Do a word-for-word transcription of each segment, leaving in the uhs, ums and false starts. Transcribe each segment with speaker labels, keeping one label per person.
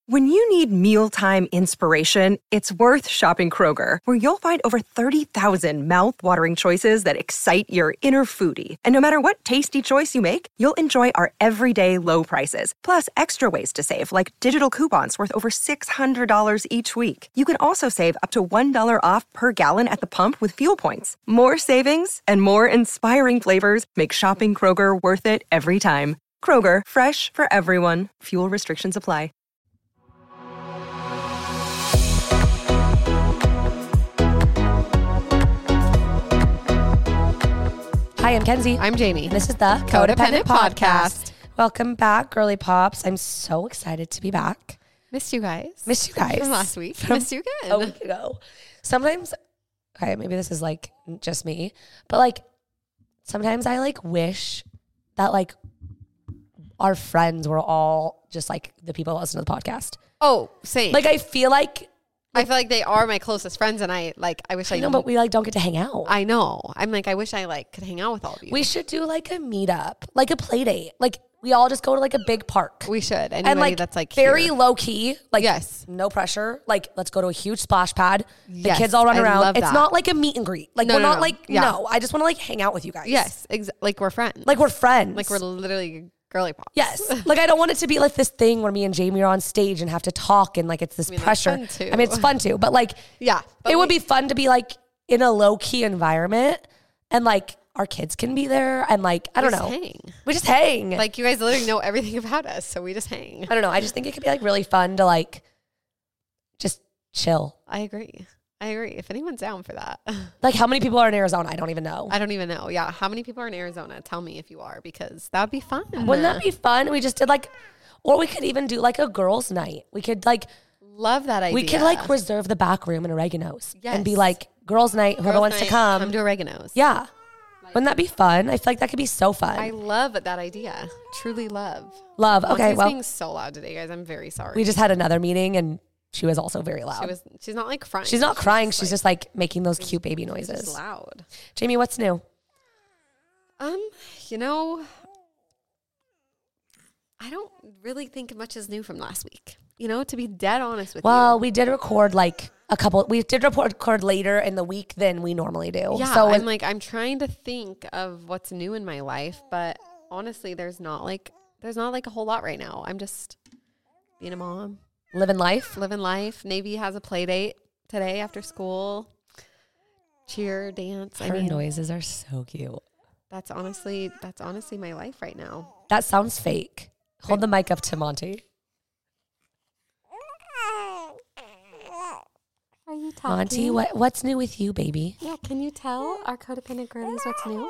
Speaker 1: When you need mealtime inspiration, it's worth shopping Kroger, where you'll find over thirty thousand mouth-watering choices that excite your inner foodie. And no matter what tasty choice you make, you'll enjoy our everyday low prices, plus extra ways to save, like digital coupons worth over six hundred dollars each week. You can also save up to one dollar off per gallon at the pump with fuel points. More savings and more inspiring flavors make shopping Kroger worth it every time. Kroger, fresh for everyone. Fuel restrictions apply.
Speaker 2: Hi, I'm Kenzie.
Speaker 3: I'm Jamie.
Speaker 2: This is the
Speaker 3: Codependent, Codependent Podcast. Podcast.
Speaker 2: Welcome back, Girly Pops. I'm so excited to be back.
Speaker 3: Missed you guys.
Speaker 2: Missed you guys.
Speaker 3: From last week.
Speaker 2: From
Speaker 3: Missed you again.
Speaker 2: A week ago. Sometimes, okay, maybe this is like just me, but like sometimes I like wish that like our friends were all just like the people that listen to the podcast.
Speaker 3: Oh, same.
Speaker 2: Like I feel like
Speaker 3: I feel like they are my closest friends, and I like. I wish I.
Speaker 2: I know, but we like don't get to hang out.
Speaker 3: I know. I'm like, I wish I like could hang out with all of you.
Speaker 2: We should do like a meetup, like a play date. Like we all just go to like a big park.
Speaker 3: We should. Anybody
Speaker 2: and like
Speaker 3: that's like
Speaker 2: very
Speaker 3: here.
Speaker 2: low key. Like
Speaker 3: yes,
Speaker 2: no pressure. Like let's go to a huge splash pad. The
Speaker 3: yes,
Speaker 2: kids all run
Speaker 3: I
Speaker 2: around.
Speaker 3: love
Speaker 2: It's
Speaker 3: that.
Speaker 2: not like a meet and greet. Like
Speaker 3: no,
Speaker 2: we're
Speaker 3: no,
Speaker 2: not
Speaker 3: no.
Speaker 2: like
Speaker 3: Yeah.
Speaker 2: no. I just want to like hang out with you guys.
Speaker 3: Yes, ex- like we're friends.
Speaker 2: Like we're friends.
Speaker 3: Like we're literally. Girly Pops.
Speaker 2: Yes. Like I don't want it to be like this thing where me and Jamie are on stage and have to talk and like it's this
Speaker 3: I mean,
Speaker 2: pressure.
Speaker 3: that's fun too.
Speaker 2: I mean, it's fun too, but like
Speaker 3: yeah, but
Speaker 2: it
Speaker 3: we,
Speaker 2: would be fun to be like in a low key environment and like our kids can be there and like I don't
Speaker 3: just
Speaker 2: know.
Speaker 3: Hang.
Speaker 2: We just hang.
Speaker 3: Like you guys literally know everything about us, so we just hang.
Speaker 2: I don't know. I just think it could be like really fun to like just chill.
Speaker 3: I agree. I agree. If anyone's down for that.
Speaker 2: Like how many people are in Arizona? I don't even know.
Speaker 3: I don't even know. Yeah. How many people are in Arizona? Tell me if you are, because that would be fun.
Speaker 2: Wouldn't that be fun? We just did like, or we could even do like a girls' night. We could like,
Speaker 3: love that idea.
Speaker 2: we could like reserve the back room in Oregano's
Speaker 3: yes.
Speaker 2: and be like girls' night. Whoever
Speaker 3: Girls
Speaker 2: wants
Speaker 3: night,
Speaker 2: to come.
Speaker 3: Come to Oregano's.
Speaker 2: Yeah. Wouldn't that be fun? I feel like that could be so fun.
Speaker 3: I love that idea. Truly love.
Speaker 2: Love. Okay.
Speaker 3: Monty's
Speaker 2: Well,
Speaker 3: being so loud today, guys. I'm very sorry.
Speaker 2: we just had another meeting and she was also very loud.
Speaker 3: She was. She's not like crying.
Speaker 2: She's not crying. She's
Speaker 3: like,
Speaker 2: just like making those cute baby
Speaker 3: She's
Speaker 2: noises.
Speaker 3: just loud.
Speaker 2: Jamie, what's new?
Speaker 3: Um, you know, I don't really think much is new from last week. You know, to be dead honest with
Speaker 2: Well,
Speaker 3: you.
Speaker 2: we did record like a couple. We did record later in the week than we normally do.
Speaker 3: Yeah,
Speaker 2: So
Speaker 3: I'm like, I'm trying to think of what's new in my life, but honestly, there's not like, there's not like a whole lot right now. I'm just being a mom,
Speaker 2: living life.
Speaker 3: living life. Navy has a play date today after school. Cheer, dance.
Speaker 2: Her
Speaker 3: I mean,
Speaker 2: noises are so cute.
Speaker 3: that's honestly, that's honestly my life right now.
Speaker 2: That sounds fake. Hold the mic up to Monty.
Speaker 3: Are you talking?
Speaker 2: Monty, what what's new with you, baby?
Speaker 3: Yeah, can you tell our codependent girlies what's new?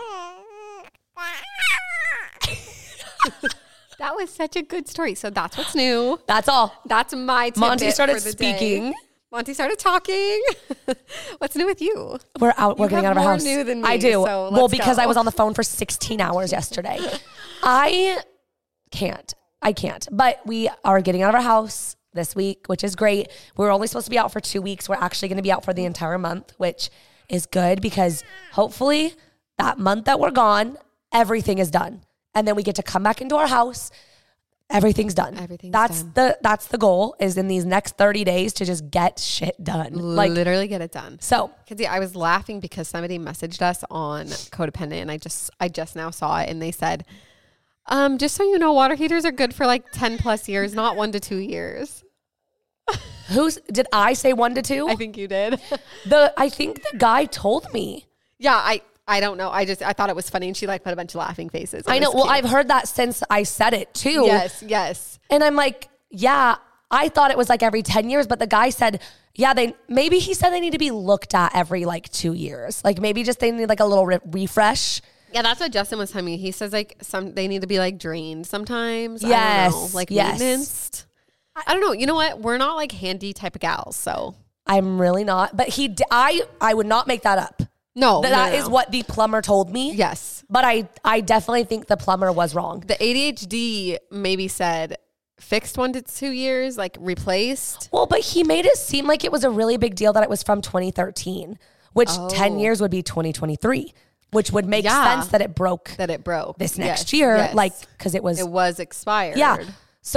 Speaker 3: That was such a good story. So that's what's new.
Speaker 2: That's all.
Speaker 3: That's my tidbit
Speaker 2: Monty started
Speaker 3: for the
Speaker 2: speaking.
Speaker 3: Day. Monty started talking. What's new with you?
Speaker 2: We're out. We're
Speaker 3: You
Speaker 2: getting
Speaker 3: have
Speaker 2: out of our
Speaker 3: more
Speaker 2: house.
Speaker 3: new than me,
Speaker 2: I do.
Speaker 3: so
Speaker 2: well,
Speaker 3: let's
Speaker 2: because
Speaker 3: go.
Speaker 2: I was on the phone for sixteen hours yesterday. I can't. I can't. But we are getting out of our house this week, which is great. We were only supposed to be out for two weeks. We're actually going to be out for the entire month, which is good because hopefully that month that we're gone, everything is done. And then we get to come back into our house. Everything's done.
Speaker 3: Everything's
Speaker 2: that's
Speaker 3: done.
Speaker 2: the that's the goal is in these next thirty days to just get shit done. Like
Speaker 3: Literally get it done.
Speaker 2: so
Speaker 3: Because yeah, I was laughing because somebody messaged us on Codependent, and I just I just now saw it, and they said, um, just so you know, water heaters are good for like ten plus years, not one to two years.
Speaker 2: who's did I say one to two?
Speaker 3: I think you did.
Speaker 2: The I think the guy told me.
Speaker 3: Yeah, I I don't know. I just I thought it was funny, and she like put a bunch of laughing faces. It
Speaker 2: I know.
Speaker 3: was
Speaker 2: Well,
Speaker 3: cute.
Speaker 2: I've heard that since I said it too.
Speaker 3: yes, yes.
Speaker 2: And I'm like, yeah, I thought it was like every ten years, but the guy said, yeah, they maybe he said they need to be looked at every like two years. Like maybe just they need like a little re- refresh.
Speaker 3: Yeah, that's what Justin was telling me. He says like some they need to be like drained sometimes. I
Speaker 2: Yes,
Speaker 3: don't know, like
Speaker 2: yes.
Speaker 3: maintenance. I don't know. You know what? We're not like handy type of gals, so
Speaker 2: I'm really not. But he, d- I, I would not make that up.
Speaker 3: no,
Speaker 2: That,
Speaker 3: no,
Speaker 2: that
Speaker 3: no,
Speaker 2: is
Speaker 3: no.
Speaker 2: what the plumber told me.
Speaker 3: Yes,
Speaker 2: But I, I definitely think the plumber was wrong.
Speaker 3: the A D H D maybe said fixed one to two years, like replaced.
Speaker 2: Well, but he made it seem like it was a really big deal that it was from twenty thirteen, which
Speaker 3: Oh.
Speaker 2: ten years would be twenty twenty-three, which would make
Speaker 3: Yeah.
Speaker 2: sense that it broke
Speaker 3: That it broke
Speaker 2: this next
Speaker 3: Yes,
Speaker 2: year,
Speaker 3: yes.
Speaker 2: like, because it was,
Speaker 3: it was expired.
Speaker 2: yeah. So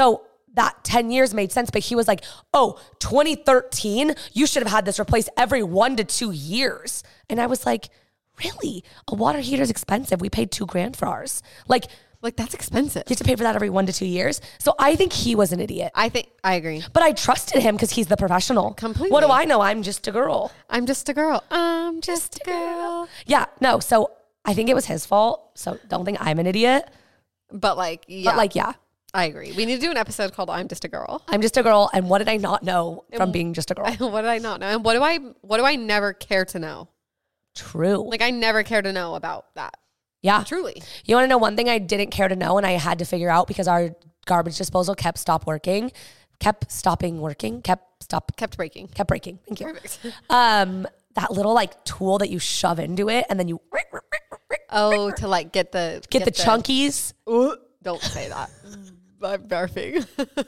Speaker 2: that ten years made sense. But he was like, oh, twenty thirteen, you should have had this replaced every one to two years. And I was like, really? A water heater is expensive. We paid two grand for ours. Like,
Speaker 3: Like, that's expensive.
Speaker 2: you have to pay for that every one to two years. So I think he was an idiot.
Speaker 3: I think, I agree.
Speaker 2: But I trusted him because he's the professional.
Speaker 3: Completely.
Speaker 2: What do I know? I'm just a girl.
Speaker 3: I'm just a girl. I'm just a girl.
Speaker 2: Yeah, no. So I think it was his fault. So don't think I'm an idiot.
Speaker 3: But like, yeah.
Speaker 2: But like, yeah,
Speaker 3: I agree. We need to do an episode called I'm Just a Girl.
Speaker 2: I'm just a girl. And what did I not know from being just a girl?
Speaker 3: What did I not know? And what do I, what do I never care to know?
Speaker 2: True.
Speaker 3: Like, I never care to know about that.
Speaker 2: Yeah.
Speaker 3: Truly.
Speaker 2: You want to know one thing I didn't care to know and I had to figure out because our garbage disposal kept stop working, kept stopping working, kept stop,
Speaker 3: Kept breaking.
Speaker 2: kept breaking. Thank you.
Speaker 3: Perfect.
Speaker 2: Um, that little like tool that you shove into it and then you
Speaker 3: Oh, to like get the...
Speaker 2: get, the, chunkies.
Speaker 3: Ooh, don't say that. I'm barfing.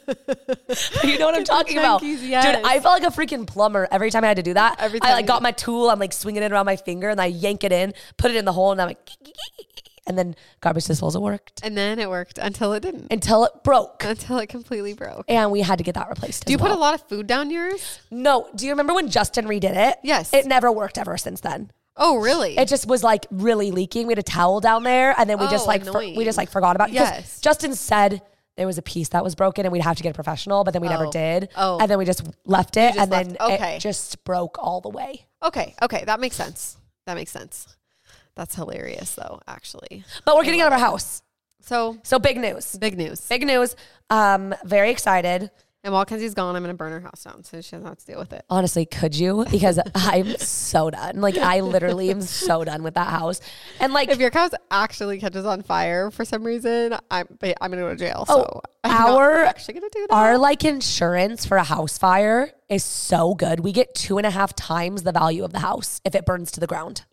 Speaker 2: You know what I'm talking about.
Speaker 3: chunkies, yes.
Speaker 2: Dude, I felt like a freaking plumber every time I had to do that.
Speaker 3: Every
Speaker 2: I
Speaker 3: time
Speaker 2: like
Speaker 3: you-
Speaker 2: got my tool, I'm like swinging it around my finger and I yank it in, put it in the hole and I'm like, and then garbage disposal worked
Speaker 3: And then it worked until it didn't.
Speaker 2: until it broke.
Speaker 3: Until it completely broke.
Speaker 2: And we had to get that replaced.
Speaker 3: Do you put a lot of food down yours?
Speaker 2: No. Do you remember when Justin redid it?
Speaker 3: Yes.
Speaker 2: It never worked ever since then.
Speaker 3: Oh, really?
Speaker 2: It just was like really leaking. We had a towel down there and then we
Speaker 3: Oh,
Speaker 2: just like, for,
Speaker 3: annoying.
Speaker 2: we just like forgot about it. 'Cause
Speaker 3: Yes.
Speaker 2: Justin said there was a piece that was broken and we'd have to get a professional, but then we never
Speaker 3: Oh.
Speaker 2: did.
Speaker 3: Oh.
Speaker 2: And then we just left it
Speaker 3: just
Speaker 2: and
Speaker 3: left-
Speaker 2: then
Speaker 3: okay.
Speaker 2: it just broke all the way.
Speaker 3: Okay. Okay. That makes sense. That makes sense. That's hilarious though, actually.
Speaker 2: But we're getting out of our house.
Speaker 3: So
Speaker 2: So big news.
Speaker 3: big news.
Speaker 2: Big news. Um, very excited.
Speaker 3: And while Kenzie's gone, I'm going to burn her house down so she doesn't have to deal with it.
Speaker 2: Honestly, could you? Because I'm so done. Like I literally am so done with that house. And like
Speaker 3: If your house actually catches on fire for some reason, I'm I'm going to go to jail.
Speaker 2: Oh,
Speaker 3: So I'm
Speaker 2: our-
Speaker 3: not actually going to do that.
Speaker 2: our like insurance for a house fire is so good. We get two and a half times the value of the house if it burns to the ground.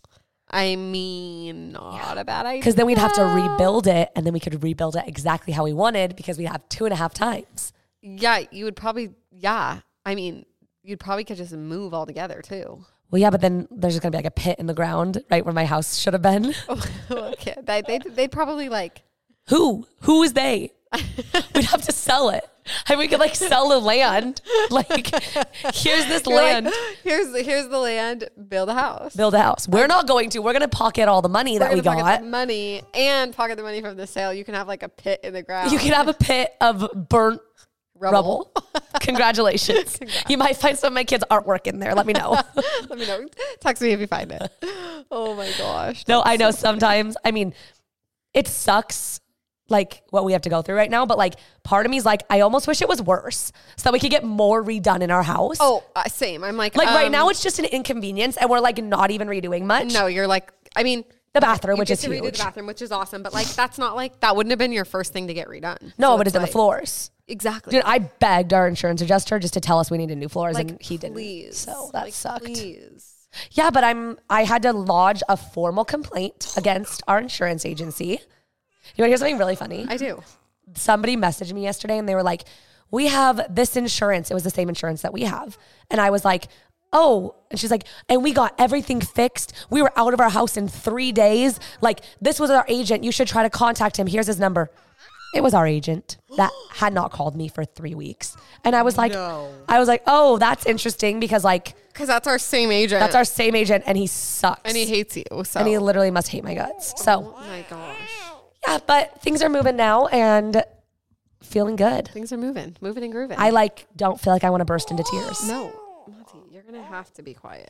Speaker 3: I mean, not a bad idea.
Speaker 2: Because then we'd have to rebuild it and then we could rebuild it exactly how we wanted because we have two and a half times.
Speaker 3: Yeah, you would probably, yeah. I mean, you'd probably could just move altogether too.
Speaker 2: Well, yeah, but then there's just going to be like a pit in the ground right where my house should have been.
Speaker 3: Okay. They, they'd, they'd probably like,
Speaker 2: Who? Who is they? We'd have to sell it. And we could like sell the land. Like, here's this
Speaker 3: you're
Speaker 2: land.
Speaker 3: like, here's, the- here's the land, build a house.
Speaker 2: Build a house. We're not going to. We're going to pocket all the money that
Speaker 3: We're
Speaker 2: we
Speaker 3: gonna pocket
Speaker 2: got.
Speaker 3: the money and pocket the money from the sale. You can have like a pit in the ground.
Speaker 2: You can have a pit of burnt rubble. Congratulations. You might find some of my kids' artwork in there. Let me know.
Speaker 3: Let me know. Text me if you find it. Oh my gosh.
Speaker 2: No, I know sometimes, I mean, it sucks like what we have to go through right now, but like part of me is like, I almost wish it was worse so that we could get more redone in our house.
Speaker 3: Oh, uh, same. I'm like,
Speaker 2: like right
Speaker 3: um,
Speaker 2: now it's just an inconvenience and we're like not even redoing much.
Speaker 3: No, you're like, I mean,
Speaker 2: The bathroom,
Speaker 3: you
Speaker 2: which
Speaker 3: get
Speaker 2: is
Speaker 3: to redo
Speaker 2: huge.
Speaker 3: the bathroom, which is awesome. But like, that's not like, that wouldn't have been your first thing to get redone.
Speaker 2: No,
Speaker 3: So
Speaker 2: but it's in the
Speaker 3: like-
Speaker 2: floors.
Speaker 3: Exactly.
Speaker 2: Dude, I begged our insurance adjuster just to tell us we needed new floors
Speaker 3: like,
Speaker 2: and he didn't.
Speaker 3: please.
Speaker 2: So that
Speaker 3: Like,
Speaker 2: sucked.
Speaker 3: Please.
Speaker 2: Yeah, but I'm I had to lodge a formal complaint against our insurance agency. You want to hear something really funny?
Speaker 3: I do.
Speaker 2: Somebody messaged me yesterday and they were like, we have this insurance. It was the same insurance that we have. And I was like, oh, and she's like, and we got everything fixed. We were out of our house in three days. Like, this was our agent. You should try to contact him. Here's his number. It was our agent that had not called me for three weeks. And I was like,
Speaker 3: No.
Speaker 2: I was like, oh, that's interesting because like,
Speaker 3: Because that's our same agent.
Speaker 2: that's our same agent and he sucks.
Speaker 3: And he hates you. So.
Speaker 2: And he literally must hate my guts. So
Speaker 3: Oh my gosh.
Speaker 2: yeah, but things are moving now and feeling good.
Speaker 3: Things are moving. Moving and grooving.
Speaker 2: I like don't feel like I want to burst into tears.
Speaker 3: No. Monty, you're going to have to be quiet.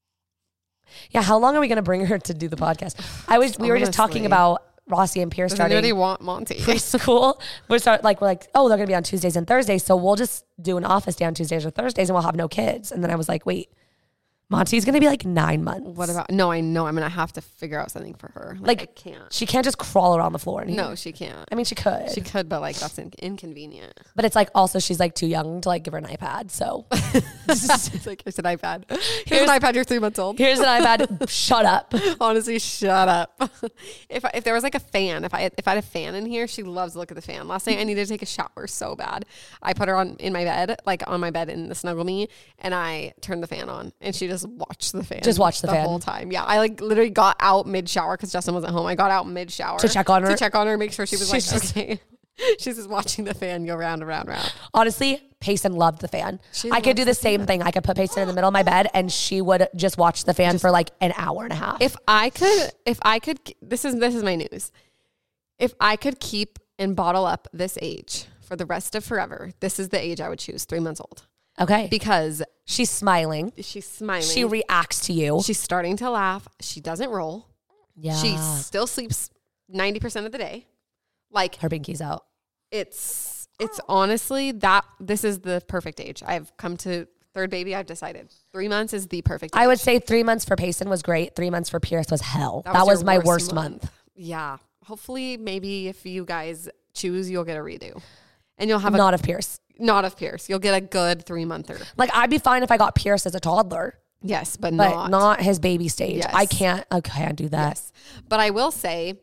Speaker 2: Yeah, how long are we going to bring her to do the podcast? I was we were just talking
Speaker 3: Honestly.
Speaker 2: about Rossi and Pierre
Speaker 3: Does
Speaker 2: starting
Speaker 3: anybody want Monty?
Speaker 2: preschool. We're start like we're like, oh, they're going to be on Tuesdays and Thursdays, so we'll just do an office day on Tuesdays or Thursdays and we'll have no kids. And then I was like, wait, Monty's going to be like nine months.
Speaker 3: What about, no, I know I'm going to have to figure out something for her. Like,
Speaker 2: Like,
Speaker 3: I can't.
Speaker 2: She can't just crawl around the floor. In here.
Speaker 3: No, she can't.
Speaker 2: I mean, she could.
Speaker 3: She could, but like that's in- inconvenient.
Speaker 2: But it's like also she's like too young to like give her an iPad. So
Speaker 3: It's like, here's an iPad. Here's,
Speaker 2: Here's-
Speaker 3: an iPad. You're three months old.
Speaker 2: here's an iPad. Shut up.
Speaker 3: Honestly, shut up. if I, if there was like a fan, if I if I had a fan in here, she loves to look at the fan. Last night I needed to take a shower so bad. I put her on in my bed, like on my bed in the snuggle me, and I turned the fan on, and she just watched the fan.
Speaker 2: Just watched the fan.
Speaker 3: whole time. Yeah, I like literally got out mid shower because Justin wasn't home. I got out mid shower
Speaker 2: To check on her?
Speaker 3: to check on her, make sure she was
Speaker 2: She's
Speaker 3: like
Speaker 2: just-
Speaker 3: okay. She's just watching the fan go round and round and round.
Speaker 2: Honestly, Payson loved the fan.
Speaker 3: She
Speaker 2: I could do the
Speaker 3: loves the
Speaker 2: same thing. I could put Payson in the middle of my bed and she would just watch the fan for like an hour and a half.
Speaker 3: If I could, if I could, this is this is my news. If I could keep and bottle up this age for the rest of forever, this is the age I would choose, three months old.
Speaker 2: Okay.
Speaker 3: Because
Speaker 2: she's smiling.
Speaker 3: she's smiling.
Speaker 2: She reacts to you.
Speaker 3: She's starting to laugh. She doesn't roll.
Speaker 2: Yeah.
Speaker 3: She still sleeps ninety percent of the day. Like
Speaker 2: Her binky's out.
Speaker 3: it's, it's honestly that this is the perfect age. I've come to third baby. I've decided three months is the perfect age.
Speaker 2: I would say three months for Payson was great. Three months for Pierce was hell. That,
Speaker 3: That
Speaker 2: was,
Speaker 3: was your
Speaker 2: my
Speaker 3: worst
Speaker 2: worst
Speaker 3: month.
Speaker 2: month.
Speaker 3: Yeah. Hopefully, maybe if you guys choose, you'll get a redo. And you'll have a,
Speaker 2: Not of Pierce.
Speaker 3: not of Pierce. You'll get a good three monther.
Speaker 2: Like, I'd be fine if I got Pierce as a toddler,
Speaker 3: Yes, but,
Speaker 2: but
Speaker 3: not.
Speaker 2: not, his baby stage.
Speaker 3: Yes.
Speaker 2: I can't, I can't do that.
Speaker 3: Yes. But I will say,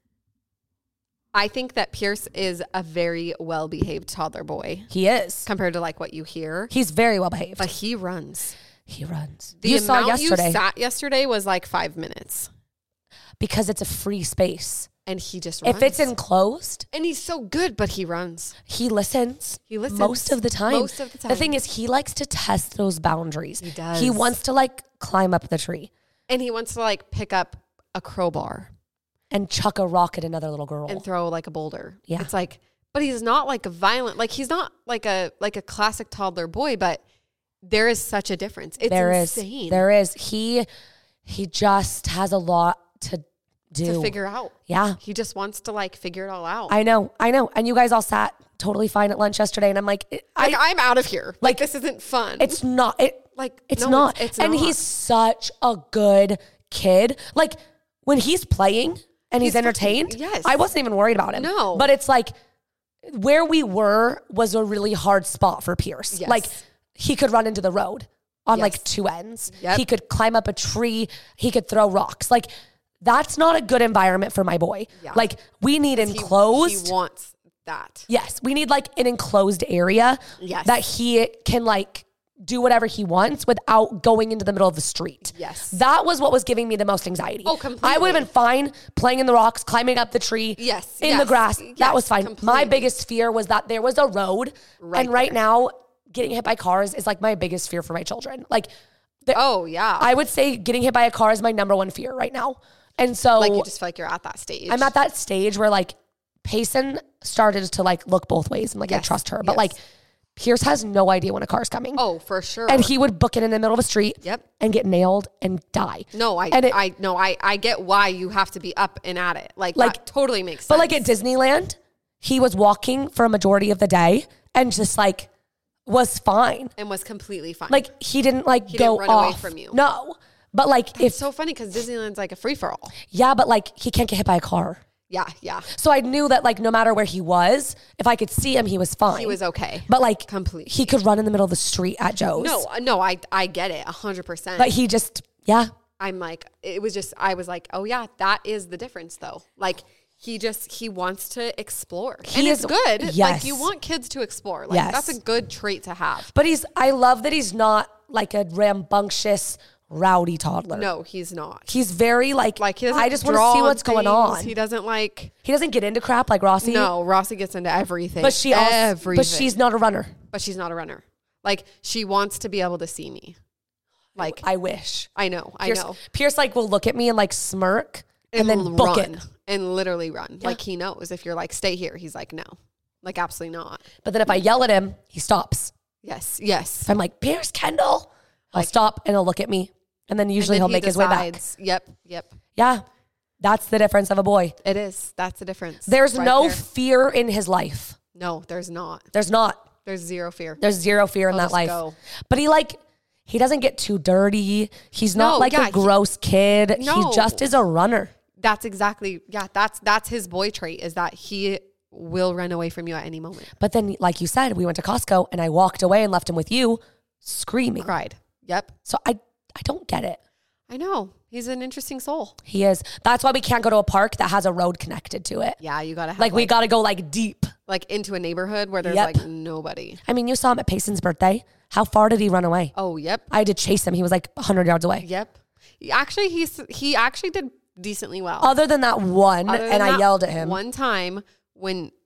Speaker 3: I think that Pierce is a very well-behaved toddler boy
Speaker 2: He is.
Speaker 3: compared to like what you hear.
Speaker 2: He's very well behaved.
Speaker 3: But he runs.
Speaker 2: He runs.
Speaker 3: The
Speaker 2: you saw
Speaker 3: amount
Speaker 2: yesterday.
Speaker 3: you sat yesterday was like five minutes.
Speaker 2: Because it's a free space.
Speaker 3: And he just runs.
Speaker 2: If it's enclosed,
Speaker 3: And he's so good, but he runs.
Speaker 2: he listens.
Speaker 3: He listens.
Speaker 2: Most of the time.
Speaker 3: Most of the time.
Speaker 2: The thing is, he likes to test those boundaries.
Speaker 3: He does.
Speaker 2: He wants to like climb up the tree
Speaker 3: And he wants to like pick up a crowbar
Speaker 2: and chuck a rock at another little girl.
Speaker 3: and throw like a boulder.
Speaker 2: Yeah.
Speaker 3: It's like, but he's not like a violent, like he's not like a like a classic toddler boy, but there is such a difference. It's
Speaker 2: There is.
Speaker 3: insane
Speaker 2: There is. He he just has a lot to do.
Speaker 3: to figure out.
Speaker 2: Yeah.
Speaker 3: He just wants to like figure it all out.
Speaker 2: I know. I know. And you guys all sat totally fine at lunch yesterday, and I'm like, it- I,
Speaker 3: like I'm out of here. Like,
Speaker 2: like,
Speaker 3: this isn't fun.
Speaker 2: it's not. It
Speaker 3: like
Speaker 2: It's
Speaker 3: no,
Speaker 2: not.
Speaker 3: It's, it's
Speaker 2: and
Speaker 3: not.
Speaker 2: he's such a good kid. Like when he's playing and he's,
Speaker 3: He's
Speaker 2: entertained,
Speaker 3: fucking- yes.
Speaker 2: I wasn't even worried about him.
Speaker 3: No.
Speaker 2: But it's like where we were was a really hard spot for Pierce.
Speaker 3: Yes.
Speaker 2: Like he could run into the road on
Speaker 3: Yes.
Speaker 2: like two ends.
Speaker 3: Yep.
Speaker 2: He could climb up a tree. He could throw rocks. Like that's not a good environment for my boy.
Speaker 3: Yeah.
Speaker 2: Like we need
Speaker 3: He-
Speaker 2: enclosed.
Speaker 3: He wants that.
Speaker 2: Yes, we need like an enclosed area
Speaker 3: Yes.
Speaker 2: that he can like do whatever he wants without going into the middle of the street.
Speaker 3: Yes.
Speaker 2: That was what was giving me the most anxiety.
Speaker 3: Oh, completely.
Speaker 2: I would have been fine playing in the rocks, climbing up the tree.
Speaker 3: Yes,
Speaker 2: In
Speaker 3: yes,
Speaker 2: the grass.
Speaker 3: yes,
Speaker 2: that was fine.
Speaker 3: completely.
Speaker 2: My biggest fear was that there was a road.
Speaker 3: Right
Speaker 2: and right
Speaker 3: there.
Speaker 2: now, getting hit by cars is like my biggest fear for my children. Like, the-
Speaker 3: Oh yeah.
Speaker 2: I would say getting hit by a car is my number one fear right now. And so
Speaker 3: like you just feel like you're at that stage.
Speaker 2: I'm at that stage where like Payson started to like look both ways and like I
Speaker 3: Yes,
Speaker 2: trust her. But
Speaker 3: yes.
Speaker 2: like Pierce has no idea when a car's coming.
Speaker 3: Oh, for sure.
Speaker 2: And he would book it in the middle of a street
Speaker 3: Yep.
Speaker 2: and get nailed and die.
Speaker 3: No, I,
Speaker 2: And it-
Speaker 3: I, no, I, I get why you have to be up and at it. Like,
Speaker 2: Like-
Speaker 3: that totally makes sense.
Speaker 2: But like at Disneyland, he was walking for a majority of the day and just like was fine.
Speaker 3: and was completely fine.
Speaker 2: Like he didn't like
Speaker 3: He
Speaker 2: go
Speaker 3: didn't run away
Speaker 2: off.
Speaker 3: from you.
Speaker 2: No. But like if,
Speaker 3: it's so funny because Disneyland's like a free for all.
Speaker 2: yeah, but like he can't get hit by a car.
Speaker 3: Yeah, yeah.
Speaker 2: So I knew that like no matter where he was, if I could see him, he was fine.
Speaker 3: He was okay.
Speaker 2: But like
Speaker 3: Completely.
Speaker 2: he could run in the middle of the street at Joe's.
Speaker 3: No, no, I, I get it, a hundred percent.
Speaker 2: But he just, yeah.
Speaker 3: I'm like, it was just, I was like, oh yeah, that is the difference though. Like he just, he wants to explore.
Speaker 2: He
Speaker 3: and
Speaker 2: is-
Speaker 3: it's good. Like
Speaker 2: yes.
Speaker 3: you want kids to explore. Like
Speaker 2: Yes.
Speaker 3: that's a good trait to have.
Speaker 2: But he's, I love that he's not like a rambunctious, rowdy toddler.
Speaker 3: No, he's not.
Speaker 2: He's very like,
Speaker 3: Like he doesn't
Speaker 2: I just want to
Speaker 3: draw
Speaker 2: see
Speaker 3: on
Speaker 2: what's going
Speaker 3: things.
Speaker 2: on.
Speaker 3: He doesn't like,
Speaker 2: He doesn't get into crap like Rossi.
Speaker 3: no, Rossi gets into everything.
Speaker 2: But she also,
Speaker 3: everything.
Speaker 2: but she's not a runner.
Speaker 3: but she's not a runner. Like she wants to be able to see me. Like I,
Speaker 2: I wish.
Speaker 3: know, I
Speaker 2: Pierce,
Speaker 3: know.
Speaker 2: Pierce like will look at me and like smirk and, then
Speaker 3: l-
Speaker 2: book
Speaker 3: run,
Speaker 2: it.
Speaker 3: and literally run. Like he knows if you're like, stay here. He's like, no, like absolutely not.
Speaker 2: But then if I yell at him, he stops.
Speaker 3: Yes, yes.
Speaker 2: If I'm like, Pierce Kendall, I'll
Speaker 3: Like-
Speaker 2: stop and he'll look at me. And then usually
Speaker 3: And then
Speaker 2: he'll
Speaker 3: he
Speaker 2: make his way back.
Speaker 3: decides, Yep, yep.
Speaker 2: Yeah. That's the difference of a boy.
Speaker 3: It is. That's the difference.
Speaker 2: There's
Speaker 3: right
Speaker 2: no
Speaker 3: there.
Speaker 2: fear in his life.
Speaker 3: no. There's not.
Speaker 2: There's not.
Speaker 3: There's zero fear.
Speaker 2: There's zero fear in
Speaker 3: He'll
Speaker 2: that
Speaker 3: just
Speaker 2: life.
Speaker 3: go.
Speaker 2: But he like, he doesn't get too dirty. He's not
Speaker 3: No,
Speaker 2: like
Speaker 3: yeah,
Speaker 2: a
Speaker 3: he-
Speaker 2: gross kid.
Speaker 3: No.
Speaker 2: He just is a runner.
Speaker 3: That's exactly. Yeah. That's that's his boy trait is that he will run away from you at any moment.
Speaker 2: But then, like you said, we went to Costco and I walked away and left him with you screaming.
Speaker 3: Cried. Yep.
Speaker 2: So I, I don't get it.
Speaker 3: I know. He's an interesting soul.
Speaker 2: He is. That's why we can't go to a park that has a road connected to it.
Speaker 3: Yeah. You gotta have
Speaker 2: Like,
Speaker 3: like,
Speaker 2: we got to go like deep.
Speaker 3: like into a neighborhood where there's
Speaker 2: Yep.
Speaker 3: like nobody.
Speaker 2: I mean, you saw him at Payson's birthday. How far did he run away?
Speaker 3: Oh, yep.
Speaker 2: I had to chase him. He was like one hundred yards away.
Speaker 3: Yep. He- Actually, he's he actually did decently well.
Speaker 2: Other than that one,
Speaker 3: Other than
Speaker 2: and I
Speaker 3: that
Speaker 2: yelled at him.
Speaker 3: one time when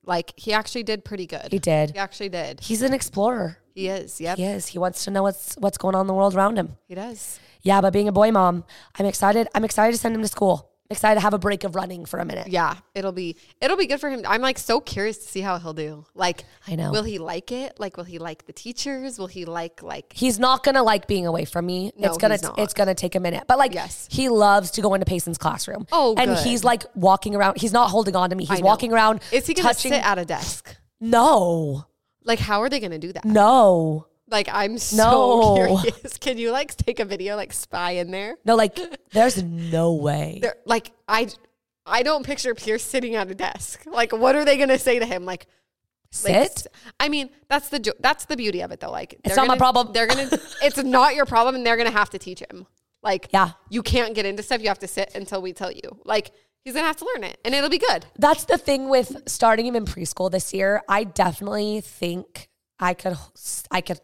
Speaker 3: Like he actually did pretty good.
Speaker 2: He did.
Speaker 3: He actually did.
Speaker 2: He's an explorer.
Speaker 3: He is. Yep.
Speaker 2: He is. He wants to know what's what's going on in the world around him.
Speaker 3: He does.
Speaker 2: Yeah, but being a boy mom, I'm excited. I'm excited to send him to school. I'm excited to have a break of running for a minute.
Speaker 3: Yeah, it'll be it'll be good for him. I'm like so curious to see how he'll do. Like,
Speaker 2: I know.
Speaker 3: Will he like it? Like, will he like the teachers? Will he like like?
Speaker 2: He's not gonna like being away from me.
Speaker 3: No,
Speaker 2: it's gonna
Speaker 3: he's not.
Speaker 2: it's gonna take a minute. But like,
Speaker 3: Yes.
Speaker 2: he loves to go into Payson's classroom.
Speaker 3: Oh,
Speaker 2: and
Speaker 3: good.
Speaker 2: he's like walking around. He's not holding on to me. He's
Speaker 3: I know.
Speaker 2: walking around.
Speaker 3: Is he gonna
Speaker 2: touching?
Speaker 3: sit at a desk?
Speaker 2: No,
Speaker 3: Like, how are they gonna do that?
Speaker 2: no,
Speaker 3: Like, I'm so
Speaker 2: No.
Speaker 3: curious. Can you like take a video, like spy in there?
Speaker 2: no. Like, there's no way.
Speaker 3: They're, like, I, I don't picture Pierce sitting at a desk. Like, what are they gonna say to him? Like,
Speaker 2: Sit.
Speaker 3: like, s- I mean, that's the jo- that's the beauty of it, though. Like,
Speaker 2: It's
Speaker 3: they're
Speaker 2: not my
Speaker 3: gonna-
Speaker 2: problem.
Speaker 3: They're gonna. It's not your problem, and they're gonna have to teach him. Like,
Speaker 2: Yeah.
Speaker 3: you can't get into stuff. You have to sit until we tell you. Like, he's gonna have to learn it, and it'll be good.
Speaker 2: That's the thing with starting him in preschool this year. I definitely think I could I could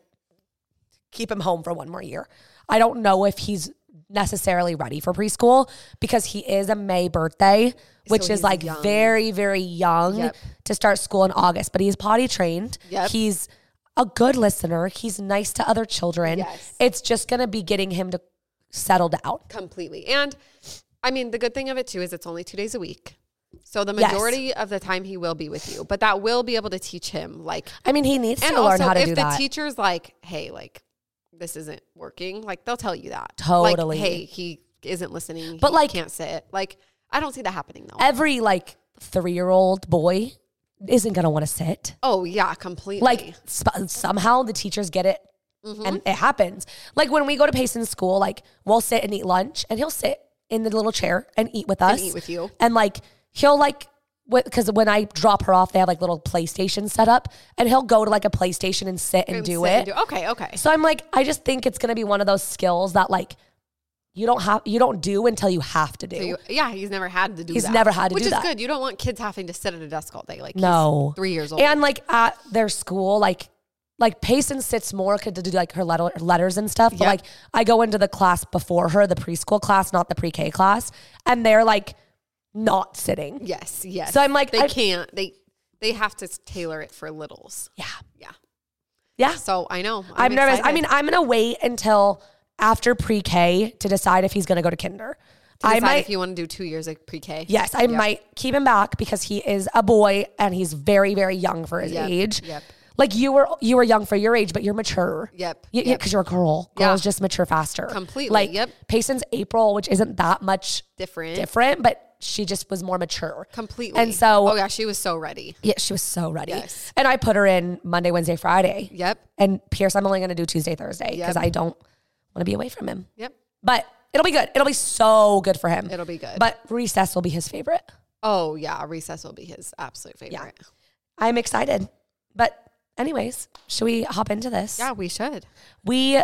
Speaker 2: keep him home for one more year. I don't know if he's necessarily ready for preschool because he is a May birthday, which
Speaker 3: So
Speaker 2: is
Speaker 3: he's
Speaker 2: like
Speaker 3: young.
Speaker 2: very, very young
Speaker 3: Yep.
Speaker 2: to start school in August. But he's potty trained.
Speaker 3: Yep.
Speaker 2: He's a good listener. He's nice to other children.
Speaker 3: Yes.
Speaker 2: It's just going to be getting him to settle down.
Speaker 3: Completely. And I mean, the good thing of it too is it's only two days a week. So the
Speaker 2: Yes.
Speaker 3: majority of the time he will be with you, but that will be able to teach him like,
Speaker 2: I mean, he needs
Speaker 3: and
Speaker 2: to learn
Speaker 3: also
Speaker 2: how to
Speaker 3: if
Speaker 2: do
Speaker 3: the
Speaker 2: that.
Speaker 3: teacher's like, hey, like this isn't working, like they'll tell you that.
Speaker 2: Totally.
Speaker 3: Like, hey, he isn't listening.
Speaker 2: But,
Speaker 3: he
Speaker 2: like-
Speaker 3: can't sit. Like, I don't see that happening though.
Speaker 2: Every like three-year-old boy isn't going to want to sit.
Speaker 3: Oh yeah, completely.
Speaker 2: Like sp- somehow the teachers get it
Speaker 3: Mm-hmm.
Speaker 2: and it happens. Like when we go to Payson's school, like we'll sit and eat lunch and he'll sit in the little chair and eat with us.
Speaker 3: eat with you.
Speaker 2: And like he'll like, because when I drop her off, they have like little PlayStation set up and he'll go to like a PlayStation and sit and,
Speaker 3: And
Speaker 2: do
Speaker 3: sit
Speaker 2: it.
Speaker 3: and do- okay, okay.
Speaker 2: So I'm like, I just think it's going to be one of those skills that like you don't have, you don't do until you have to do.
Speaker 3: So you- yeah, he's never had to do
Speaker 2: He's
Speaker 3: that.
Speaker 2: never had to
Speaker 3: which
Speaker 2: do
Speaker 3: is
Speaker 2: that.
Speaker 3: good. You don't want kids having to sit at a desk all day. Like
Speaker 2: No.
Speaker 3: he's three years old.
Speaker 2: And like at their school, like like Payson sits more to do like her letter, letters and stuff. But
Speaker 3: Yep.
Speaker 2: like I go into the class before her, the preschool class, not the pre-K class, and they're like not sitting.
Speaker 3: yes, yes.
Speaker 2: So I'm like,
Speaker 3: they
Speaker 2: I-
Speaker 3: can't. They they have to tailor it for littles.
Speaker 2: Yeah.
Speaker 3: Yeah.
Speaker 2: Yeah.
Speaker 3: So I know.
Speaker 2: I'm, nervous. I
Speaker 3: excited
Speaker 2: mean, I'm gonna wait until after pre-K to decide if he's gonna go to kinder.
Speaker 3: to
Speaker 2: I
Speaker 3: decide
Speaker 2: might
Speaker 3: if you want to do two years of pre-K.
Speaker 2: Yes, I
Speaker 3: Yep.
Speaker 2: might keep him back because he is a boy and he's very, very young for his
Speaker 3: Yep,
Speaker 2: age.
Speaker 3: yep.
Speaker 2: Like you were, you were young for your age, but you're mature.
Speaker 3: Yep,
Speaker 2: Because
Speaker 3: yep.
Speaker 2: you're a girl.
Speaker 3: Yeah.
Speaker 2: Girls just mature faster.
Speaker 3: Completely,
Speaker 2: Like
Speaker 3: yep.
Speaker 2: Payson's April, which isn't that much
Speaker 3: Different.
Speaker 2: different, but she just was more mature.
Speaker 3: Completely.
Speaker 2: And so,
Speaker 3: oh yeah, she was so ready.
Speaker 2: yeah, she was so ready.
Speaker 3: Yes.
Speaker 2: And I put her in Monday, Wednesday, Friday.
Speaker 3: Yep.
Speaker 2: And Pierce, I'm only going to do Tuesday, Thursday because
Speaker 3: Yep.
Speaker 2: I don't want to be away from him.
Speaker 3: Yep.
Speaker 2: But it'll be good. It'll be so good for him.
Speaker 3: It'll be good.
Speaker 2: But recess will be his favorite.
Speaker 3: Oh yeah, recess will be his absolute favorite.
Speaker 2: I'm excited. But anyways, should we hop into this?
Speaker 3: Yeah, we should.
Speaker 2: We,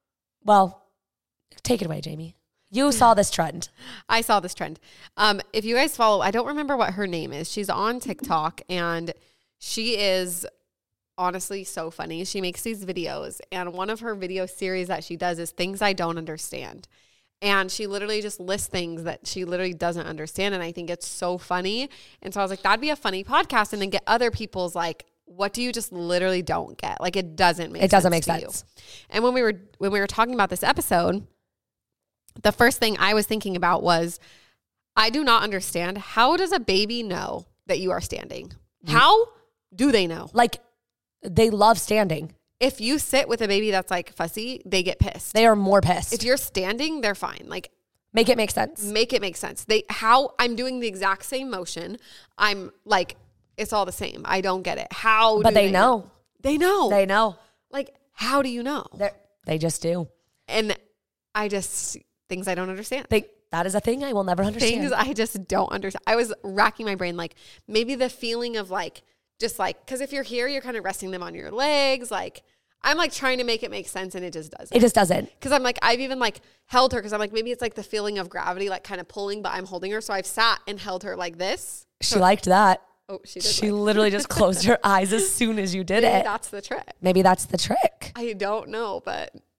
Speaker 2: well, take it away, Jamie. You saw this trend.
Speaker 3: I saw this trend. Um, if you guys follow, I don't remember what her name is. She's on TikTok and she is honestly so funny. She makes these videos and one of her video series that she does is things I don't understand. And she literally just lists things that she literally doesn't understand. And I think it's so funny. And so I was like, that'd be a funny podcast. And then get other people's like, what do you just literally don't get? Like it doesn't make
Speaker 2: It doesn't make
Speaker 3: sense to
Speaker 2: sense.
Speaker 3: you. And when we were when we were talking about this episode, the first thing I was thinking about was, I do not understand. How does a baby know that you are standing? How do they know?
Speaker 2: Like, they love standing.
Speaker 3: If you sit with a baby that's like fussy, they get pissed.
Speaker 2: They are more pissed.
Speaker 3: If you're standing, they're fine. Like,
Speaker 2: Make it make sense.
Speaker 3: make it make sense. They how I'm doing the exact same motion. I'm like, it's all the same. I don't get it. How?
Speaker 2: But
Speaker 3: do
Speaker 2: they know.
Speaker 3: They know.
Speaker 2: They know.
Speaker 3: like, how do you know?
Speaker 2: They're, they just do.
Speaker 3: And I just things I don't understand.
Speaker 2: They, that is a thing I will never understand.
Speaker 3: Things I just don't understand. I was racking my brain, like maybe the feeling of like, just like, because if you're here, you're kind of resting them on your legs. Like I'm like trying to make it make sense and it just doesn't.
Speaker 2: It just doesn't.
Speaker 3: Because I'm like, I've even like held her because I'm like, maybe it's like the feeling of gravity, like kind of pulling, but I'm holding her. So I've sat and held her like this.
Speaker 2: She liked that.
Speaker 3: Oh, she did.
Speaker 2: She
Speaker 3: like-
Speaker 2: literally just closed her eyes as soon as you did
Speaker 3: Maybe
Speaker 2: it.
Speaker 3: that's the trick.
Speaker 2: Maybe that's the trick.
Speaker 3: I don't know, but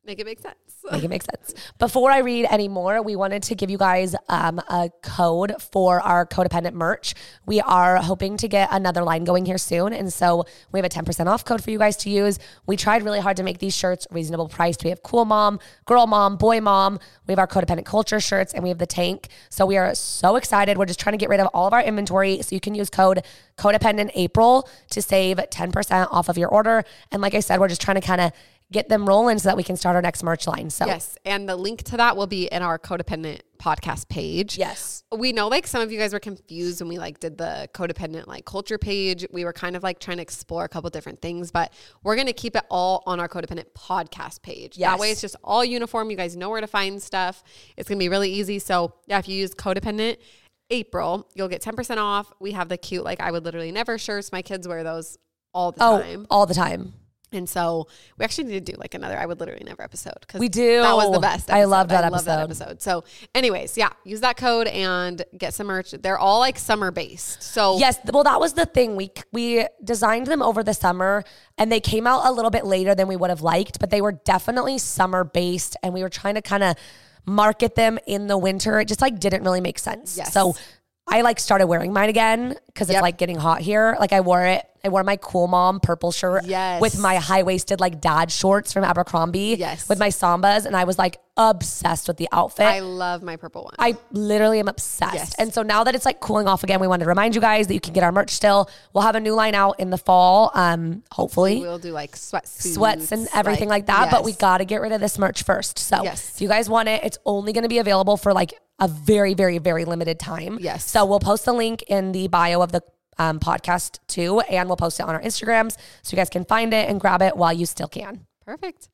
Speaker 3: Make it make sense.
Speaker 2: Make it make sense. Before I read any more, we wanted to give you guys um, a code for our Codependent merch. We are hoping to get another line going here soon. And so we have a ten percent off code for you guys to use. We tried really hard to make these shirts reasonable priced. We have Cool Mom, Girl Mom, Boy Mom. We have our Codependent Culture shirts, and we have the Tank. So we are so excited. We're just trying to get rid of all of our inventory. So you can use code Codependent April to save ten percent off of your order. And like I said, we're just trying to kind of get them rolling so that we can start our next merch line. So
Speaker 3: yes. And the link to that will be in our Codependent podcast page.
Speaker 2: Yes.
Speaker 3: We know like some of you guys were confused when we like did the Codependent like culture page. We were kind of like trying to explore a couple different things, but we're going to keep it all on our Codependent podcast page.
Speaker 2: Yes.
Speaker 3: That way it's just all uniform. You guys know where to find stuff. It's going to be really easy. So yeah, if you use Codependent April, you'll get ten percent off. We have the cute, like I would literally never shirts. My kids wear those all the
Speaker 2: oh,
Speaker 3: time.
Speaker 2: all the time.
Speaker 3: And so we actually need to do like another I would literally never episode. Because
Speaker 2: we do.
Speaker 3: That was the best episode.
Speaker 2: I loved that
Speaker 3: I
Speaker 2: episode.
Speaker 3: love that episode. So anyways, yeah, use that code and get some merch. They're all like summer based. So
Speaker 2: yes, well, that was the thing. We we designed them over the summer and they came out a little bit later than we would have liked, but they were definitely summer based and we were trying to kind of market them in the winter. It just like didn't really make sense.
Speaker 3: Yes.
Speaker 2: So I like started wearing mine again because it's
Speaker 3: Yep.
Speaker 2: like getting hot here. Like I wore it. I wore my Cool Mom purple shirt
Speaker 3: Yes.
Speaker 2: with my high-waisted like dad shorts from Abercrombie
Speaker 3: Yes.
Speaker 2: with my Sambas. And I was like obsessed with the outfit.
Speaker 3: I love my purple one.
Speaker 2: I literally am obsessed.
Speaker 3: Yes.
Speaker 2: And so now that it's like cooling off again, we wanted to remind you guys that you can get our merch still. We'll have a new line out in the fall, um, hopefully.
Speaker 3: We'll do like sweatsuits.
Speaker 2: Sweats and everything like, that.
Speaker 3: yes.
Speaker 2: But we got to get rid of this merch first. So
Speaker 3: Yes.
Speaker 2: if you guys want it, it's only going to be available for like a very, very, very limited time.
Speaker 3: Yes.
Speaker 2: So we'll post the link in the bio of the um, podcast too. And we'll post it on our Instagrams so you guys can find it and grab it while you still can.
Speaker 3: Perfect.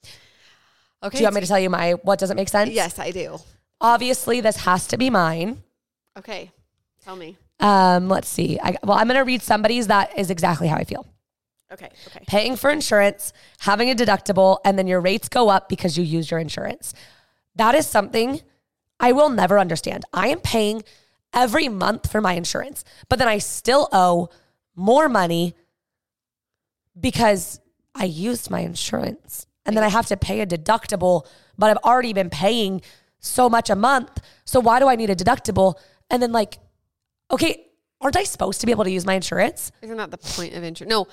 Speaker 3: Okay.
Speaker 2: Do you want me to tell you my, what doesn't make sense?
Speaker 3: Yes, I do.
Speaker 2: Obviously, this has to be mine.
Speaker 3: Okay. Tell me.
Speaker 2: Um, let's see. I, well, I'm going to read somebody's that is exactly how I feel.
Speaker 3: Okay. Okay.
Speaker 2: Paying for insurance, having a deductible, and then your rates go up because you use your insurance. That is something I will never understand. I am paying every month for my insurance, but then I still owe more money because I used my insurance. And then I have to pay a deductible, but I've already been paying so much a month. So why do I need a deductible? And then like, okay, aren't I supposed to be able to use my insurance?
Speaker 3: Isn't that the point of insurance? No.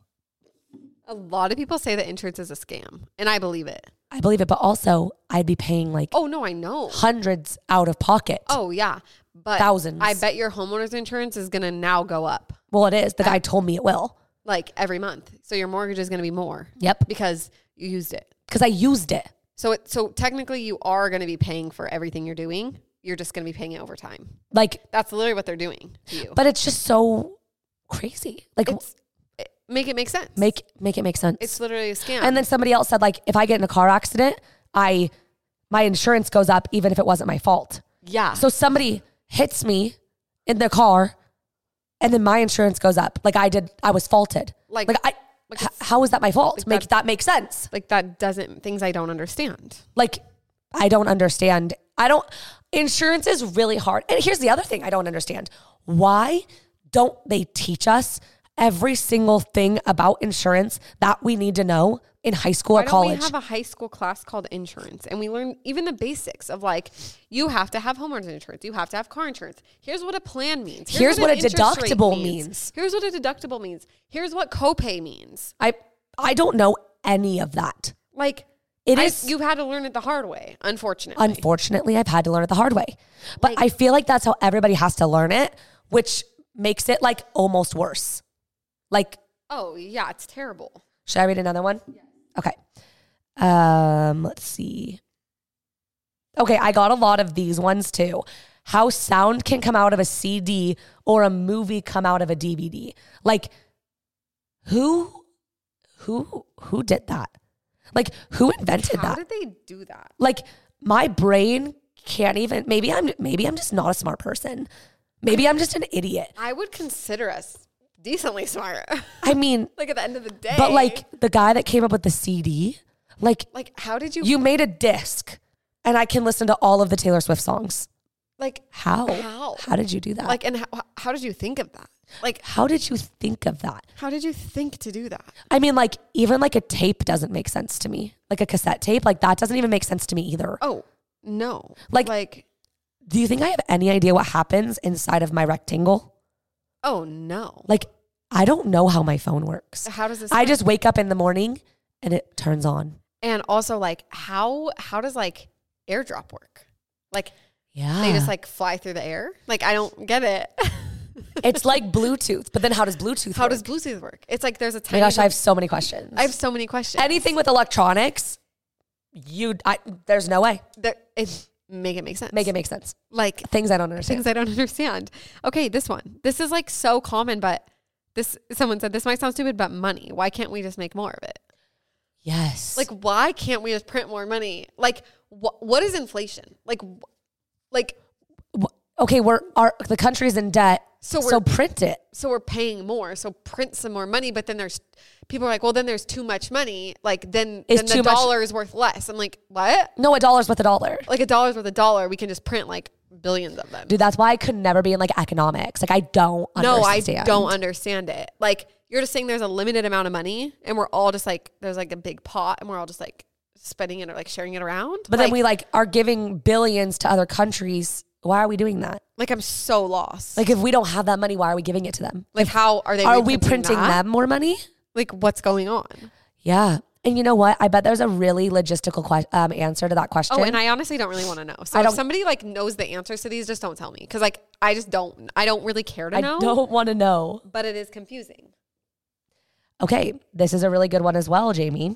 Speaker 3: A lot of people say that insurance is a scam, and I believe it.
Speaker 2: I believe it, but also I'd be paying like
Speaker 3: Oh, no, I know.
Speaker 2: hundreds out of pocket.
Speaker 3: Oh, yeah. But
Speaker 2: Thousands.
Speaker 3: I bet your homeowner's insurance is going to now go up
Speaker 2: Well, it is. The guy told me it will.
Speaker 3: like every month. So your mortgage is going to be more.
Speaker 2: Yep.
Speaker 3: Because you used it.
Speaker 2: Because I used it.
Speaker 3: So it, so technically you are going to be paying for everything you're doing. You're just going to be paying it over time.
Speaker 2: Like,
Speaker 3: That's literally what they're doing to you.
Speaker 2: but it's just so crazy. Like,
Speaker 3: It's, it, make it make sense.
Speaker 2: make make it make sense.
Speaker 3: It's literally a scam.
Speaker 2: And then somebody else said, like, if I get in a car accident, I my insurance goes up even if it wasn't my fault.
Speaker 3: yeah.
Speaker 2: So somebody hits me in the car, and then my insurance goes up. Like I did, I was faulted.
Speaker 3: Like-
Speaker 2: like I.
Speaker 3: like
Speaker 2: h-
Speaker 3: it's-
Speaker 2: how is that my fault?
Speaker 3: like
Speaker 2: make
Speaker 3: that-
Speaker 2: that make sense?
Speaker 3: like that doesn't, things I don't understand.
Speaker 2: Like, I don't understand. I don't, insurance is really hard. And here's the other thing I don't understand. Why don't they teach us every single thing about insurance that we need to know in high school
Speaker 3: Why
Speaker 2: or college?
Speaker 3: don't we have a high school class called insurance and we learn even the basics of like, you have to have homeowners insurance. You have to have car insurance. Here's what a plan means.
Speaker 2: Here's what
Speaker 3: an
Speaker 2: a
Speaker 3: interest rate
Speaker 2: deductible means.
Speaker 3: Here's what a deductible means. Here's what copay means.
Speaker 2: I, I don't know any of that.
Speaker 3: Like
Speaker 2: It
Speaker 3: I-
Speaker 2: is-
Speaker 3: you've had to learn it the hard way, unfortunately.
Speaker 2: Unfortunately, I've had to learn it the hard way. But
Speaker 3: Like-
Speaker 2: I feel like that's how everybody has to learn it, which makes it like almost worse. Like,
Speaker 3: oh yeah, it's terrible.
Speaker 2: should I read another one? Yeah. Okay. Um, let's see. Okay, I got a lot of these ones too. How sound can come out of a C D or a movie come out of a D V D. Like, who, who, who did that? Like, who invented
Speaker 3: How
Speaker 2: that?
Speaker 3: did they do that?
Speaker 2: Like, my brain can't even. Maybe I'm. Maybe I'm just not a smart person. Maybe I'm just an idiot.
Speaker 3: I would consider us decently smart.
Speaker 2: I mean,
Speaker 3: like at the end of the day.
Speaker 2: but like the guy that came up with the C D, like
Speaker 3: like how did you,
Speaker 2: you made a disc, and I can listen to all of the Taylor Swift songs.
Speaker 3: like
Speaker 2: How?
Speaker 3: How?
Speaker 2: How did you do that?
Speaker 3: Like, and how, how did you think of that? Like,
Speaker 2: How did you think of that?
Speaker 3: how did you think to do that?
Speaker 2: I mean, like, even like a tape doesn't make sense to me. Like a cassette tape, like that doesn't even make sense to me either.
Speaker 3: Oh, no.
Speaker 2: Like-
Speaker 3: like,
Speaker 2: Do you think I have any idea what happens inside of my rectangle?
Speaker 3: oh no.
Speaker 2: Like, I don't know how my phone works.
Speaker 3: How does this
Speaker 2: I just wake up in the morning and it turns on.
Speaker 3: And also, like, how how does like AirDrop work? Like,
Speaker 2: Yeah.
Speaker 3: they just like fly through the air? Like, I don't get it.
Speaker 2: It's like Bluetooth, but then how does Bluetooth
Speaker 3: How
Speaker 2: work?
Speaker 3: does Bluetooth work? It's like there's a
Speaker 2: Oh my
Speaker 3: tiny.
Speaker 2: gosh, I have so many questions.
Speaker 3: I have so many questions.
Speaker 2: Anything with electronics, you, I, there's no way.
Speaker 3: There, it make it make sense.
Speaker 2: Make it make sense.
Speaker 3: like
Speaker 2: Things I don't understand.
Speaker 3: things I don't understand. Okay, this one. This is like so common, but this someone said this might sound stupid, but money. Why can't we just make more of it?
Speaker 2: Yes.
Speaker 3: Like, why can't we just print more money? Like, wh- what is inflation? Like, wh- like
Speaker 2: okay, we're our the country's in debt,
Speaker 3: So
Speaker 2: so,
Speaker 3: we're-
Speaker 2: print it.
Speaker 3: so we're paying more, so print some more money. But then there's people are like, well, then there's too much money. Like, then
Speaker 2: Is
Speaker 3: then the
Speaker 2: too much-
Speaker 3: dollar is worth less. I'm like, what?
Speaker 2: No, a dollar's worth a dollar.
Speaker 3: Like a dollar's worth a dollar. We can just print like billions of them.
Speaker 2: Dude, that's why I could never be in like economics. Like I don't
Speaker 3: No, I
Speaker 2: understand.
Speaker 3: don't understand it. Like, you're just saying there's a limited amount of money, and we're all just like, there's like a big pot, and we're all just like spending it or like sharing it around.
Speaker 2: But then we like are giving billions to other countries. Why are we doing that?
Speaker 3: like, I'm so lost.
Speaker 2: Like if we don't have that money, why are we giving it to them?
Speaker 3: like how are they?
Speaker 2: Are we
Speaker 3: reprinting
Speaker 2: printing
Speaker 3: that?
Speaker 2: them more money?
Speaker 3: Like, what's going on?
Speaker 2: Yeah. And you know what? I bet there's a really logistical que- um, answer to that question.
Speaker 3: Oh, and I honestly don't really want to know. So
Speaker 2: I
Speaker 3: if
Speaker 2: don't-
Speaker 3: somebody like knows the answers to these, just don't tell me. Cause like, I just don't, I don't really care to
Speaker 2: I
Speaker 3: know,
Speaker 2: don't want to know.
Speaker 3: but it is confusing.
Speaker 2: Okay, this is a really good one as well, Jamie.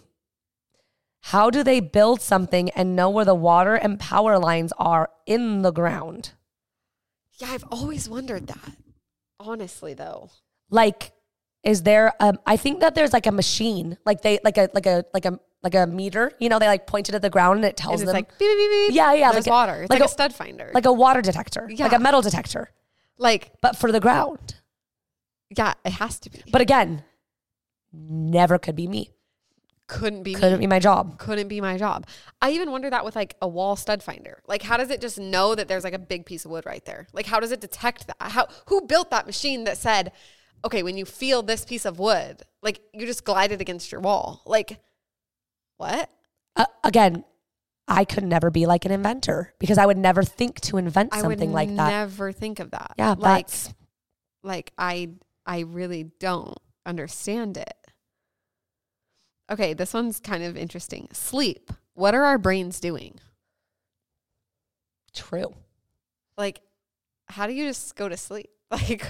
Speaker 2: How do they build something and know where the water and power lines are in the ground?
Speaker 3: Yeah. I've always wondered that, honestly though.
Speaker 2: Like, is there um I think that there's like a machine, like they like a like a like a like a meter, you know, they like point it at the ground and it
Speaker 3: And
Speaker 2: tells
Speaker 3: it's
Speaker 2: them
Speaker 3: like, beep, beep, beep, beep.
Speaker 2: Yeah, yeah,
Speaker 3: There's
Speaker 2: like a-
Speaker 3: water. It's
Speaker 2: like
Speaker 3: like,
Speaker 2: a-
Speaker 3: a stud finder.
Speaker 2: like a water detector, like
Speaker 3: Yeah.
Speaker 2: a metal detector,
Speaker 3: like,
Speaker 2: but for the ground.
Speaker 3: yeah, it has to be.
Speaker 2: But again, never could be me.
Speaker 3: couldn't be
Speaker 2: Couldn't
Speaker 3: me.
Speaker 2: be my job.
Speaker 3: couldn't be my job. I even wonder that with like a wall stud finder. Like, how does it just know that there's like a big piece of wood right there? Like, how does it detect that? How, who built that machine that said, okay, when you feel this piece of wood, like you just glide it against your wall? Like, what?
Speaker 2: Uh, again, I could never be like an inventor because I would never think to invent
Speaker 3: I
Speaker 2: something
Speaker 3: would
Speaker 2: like that.
Speaker 3: never think of that.
Speaker 2: Yeah,
Speaker 3: like,
Speaker 2: that's
Speaker 3: like I, I really don't understand it. Okay, this one's kind of interesting. Sleep. What are our brains doing?
Speaker 2: true.
Speaker 3: Like, how do you just go to sleep? Like,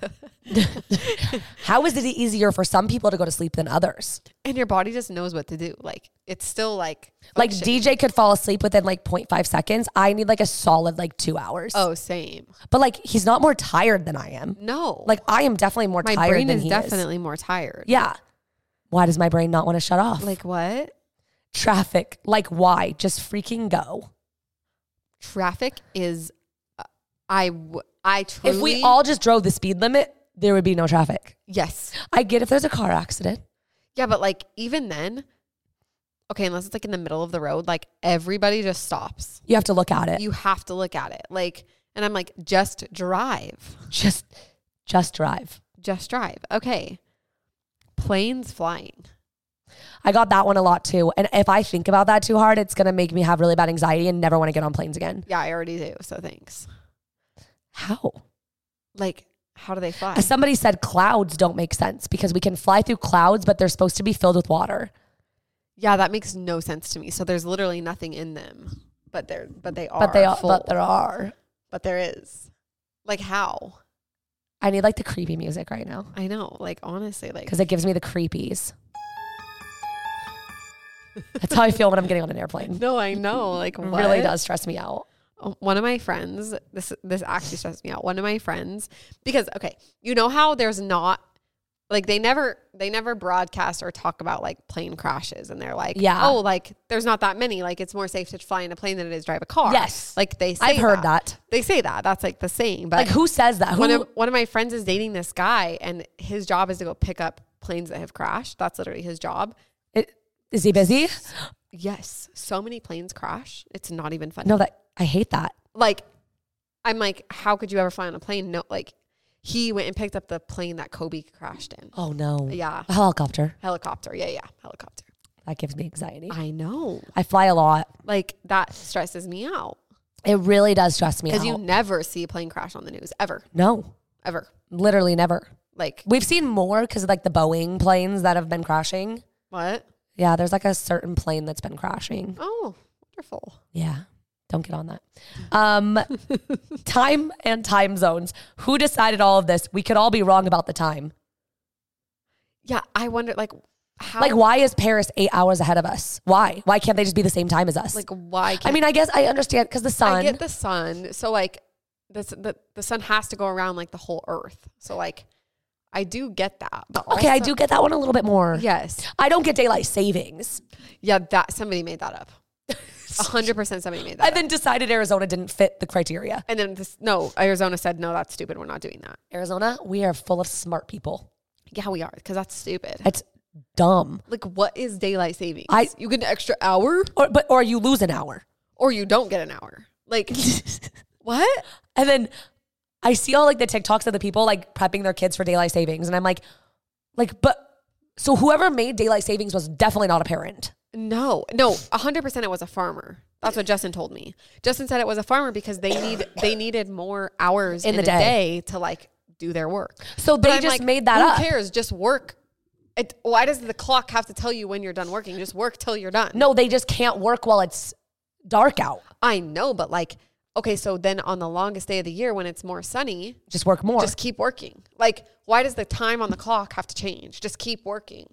Speaker 2: How is it easier for some people to go to sleep than others?
Speaker 3: and your body just knows what to do. Like, it's still like,
Speaker 2: Like
Speaker 3: functioning.
Speaker 2: D J could fall asleep within like zero point five seconds. I need like a solid like two hours.
Speaker 3: Oh, same.
Speaker 2: But like he's not more tired than I am.
Speaker 3: No.
Speaker 2: Like I am definitely more
Speaker 3: my
Speaker 2: tired
Speaker 3: brain
Speaker 2: than
Speaker 3: is
Speaker 2: he
Speaker 3: definitely more tired.
Speaker 2: is. Yeah. Why does my brain not want to shut off?
Speaker 3: Like, what?
Speaker 2: Traffic. Like why? Just freaking go.
Speaker 3: Traffic is, uh, I, w- I truly.
Speaker 2: If we all just drove the speed limit, there would be no traffic.
Speaker 3: Yes.
Speaker 2: I get if there's a car accident.
Speaker 3: Yeah, but like, even then, okay, unless it's like in the middle of the road, like everybody just stops.
Speaker 2: You have to look at it.
Speaker 3: You have to look at it. Like, and I'm like, just drive.
Speaker 2: just just drive.
Speaker 3: Just drive. Okay. Planes flying.
Speaker 2: I got that one a lot too. And if I think about that too hard, it's going to make me have really bad anxiety and never want to get on planes again.
Speaker 3: Yeah, I already do. So thanks.
Speaker 2: How?
Speaker 3: Like, how do they fly?
Speaker 2: As somebody said, clouds don't make sense because we can fly through clouds, but they're supposed to be filled with water.
Speaker 3: Yeah, that makes no sense to me. So there's literally nothing in them, but they're but they are.
Speaker 2: But they are,
Speaker 3: full.
Speaker 2: but there are.
Speaker 3: But there is. Like, how?
Speaker 2: I need like the creepy music right now
Speaker 3: I know. Like, honestly, like,
Speaker 2: because it gives me the creepies. That's how I feel when I'm getting on an airplane.
Speaker 3: no, I know. Like,
Speaker 2: It
Speaker 3: what?
Speaker 2: really does stress me out.
Speaker 3: One of my friends, this this actually stresses me out. One of my friends, because okay, you know how there's not like they never they never broadcast or talk about like plane crashes, and they're like,
Speaker 2: Yeah.
Speaker 3: oh, like there's not that many. Like it's more safe to fly in a plane than it is drive a car.
Speaker 2: Yes.
Speaker 3: like they say
Speaker 2: I've heard that.
Speaker 3: They say that. That's like the saying. But
Speaker 2: Like who says that? Who?
Speaker 3: one of one of my friends is dating this guy, and his job is to go pick up planes that have crashed. That's literally his job.
Speaker 2: it, is he busy?
Speaker 3: Yes, so many planes crash. It's not even funny.
Speaker 2: No, that I hate that.
Speaker 3: Like, I'm like, how could you ever fly on a plane? No, like, he went and picked up the plane that Kobe crashed in.
Speaker 2: Oh no.
Speaker 3: Yeah.
Speaker 2: A helicopter.
Speaker 3: Helicopter. Yeah, yeah. Helicopter.
Speaker 2: That gives me anxiety.
Speaker 3: I know.
Speaker 2: I fly a lot.
Speaker 3: Like, that stresses me out.
Speaker 2: It really does stress me out.
Speaker 3: Because you never see a plane crash on the news, ever.
Speaker 2: No.
Speaker 3: Ever.
Speaker 2: Literally never.
Speaker 3: Like.
Speaker 2: We've seen more because of like the Boeing planes that have been crashing.
Speaker 3: What?
Speaker 2: Yeah, there's like a certain plane that's been crashing.
Speaker 3: Oh, wonderful.
Speaker 2: Yeah. Don't get on that. Um, time and time zones. Who decided all of this? We could all be wrong about the time.
Speaker 3: Yeah, I wonder, like, how.
Speaker 2: Like, why is Paris eight hours ahead of us? Why? Why can't they just be the same time as us?
Speaker 3: Like, why can't.
Speaker 2: I mean, I guess I understand because the sun.
Speaker 3: I get the sun. So, like, this, the, the sun has to go around, like, the whole earth. So, like, I do get that. But
Speaker 2: okay,
Speaker 3: also,
Speaker 2: I do get that one a little bit more.
Speaker 3: Yes.
Speaker 2: I don't get daylight savings.
Speaker 3: Yeah, that somebody made that up. A hundred percent somebody made that
Speaker 2: And
Speaker 3: up.
Speaker 2: then decided Arizona didn't fit the criteria.
Speaker 3: And then this, no, Arizona said, no, that's stupid. We're not doing that.
Speaker 2: Arizona, we are full of smart people.
Speaker 3: Yeah, we are, because that's stupid.
Speaker 2: It's dumb.
Speaker 3: Like, what is daylight savings?
Speaker 2: I-
Speaker 3: you get an extra hour,
Speaker 2: Or but or you lose an hour.
Speaker 3: or you don't get an hour. Like, what?
Speaker 2: And then I see all like the TikToks of the people like prepping their kids for daylight savings. And I'm like, like, but so whoever made daylight savings was definitely not a parent.
Speaker 3: No, no, a hundred percent it was a farmer. That's what Justin told me. Justin said it was a farmer because they need they needed more hours
Speaker 2: In
Speaker 3: in,
Speaker 2: the
Speaker 3: a
Speaker 2: day.
Speaker 3: day to like do their work.
Speaker 2: So
Speaker 3: But
Speaker 2: they
Speaker 3: I'm
Speaker 2: just
Speaker 3: like,
Speaker 2: made that
Speaker 3: who
Speaker 2: up.
Speaker 3: Who cares? Just work. It, why does the clock have to tell you when you're done working? Just work till you're done.
Speaker 2: No, they just can't work while it's dark out.
Speaker 3: I know, but like, okay, so then on the longest day of the year when it's more sunny,
Speaker 2: Just work more.
Speaker 3: just keep working. Like, why does the time on the clock have to change? Just keep working.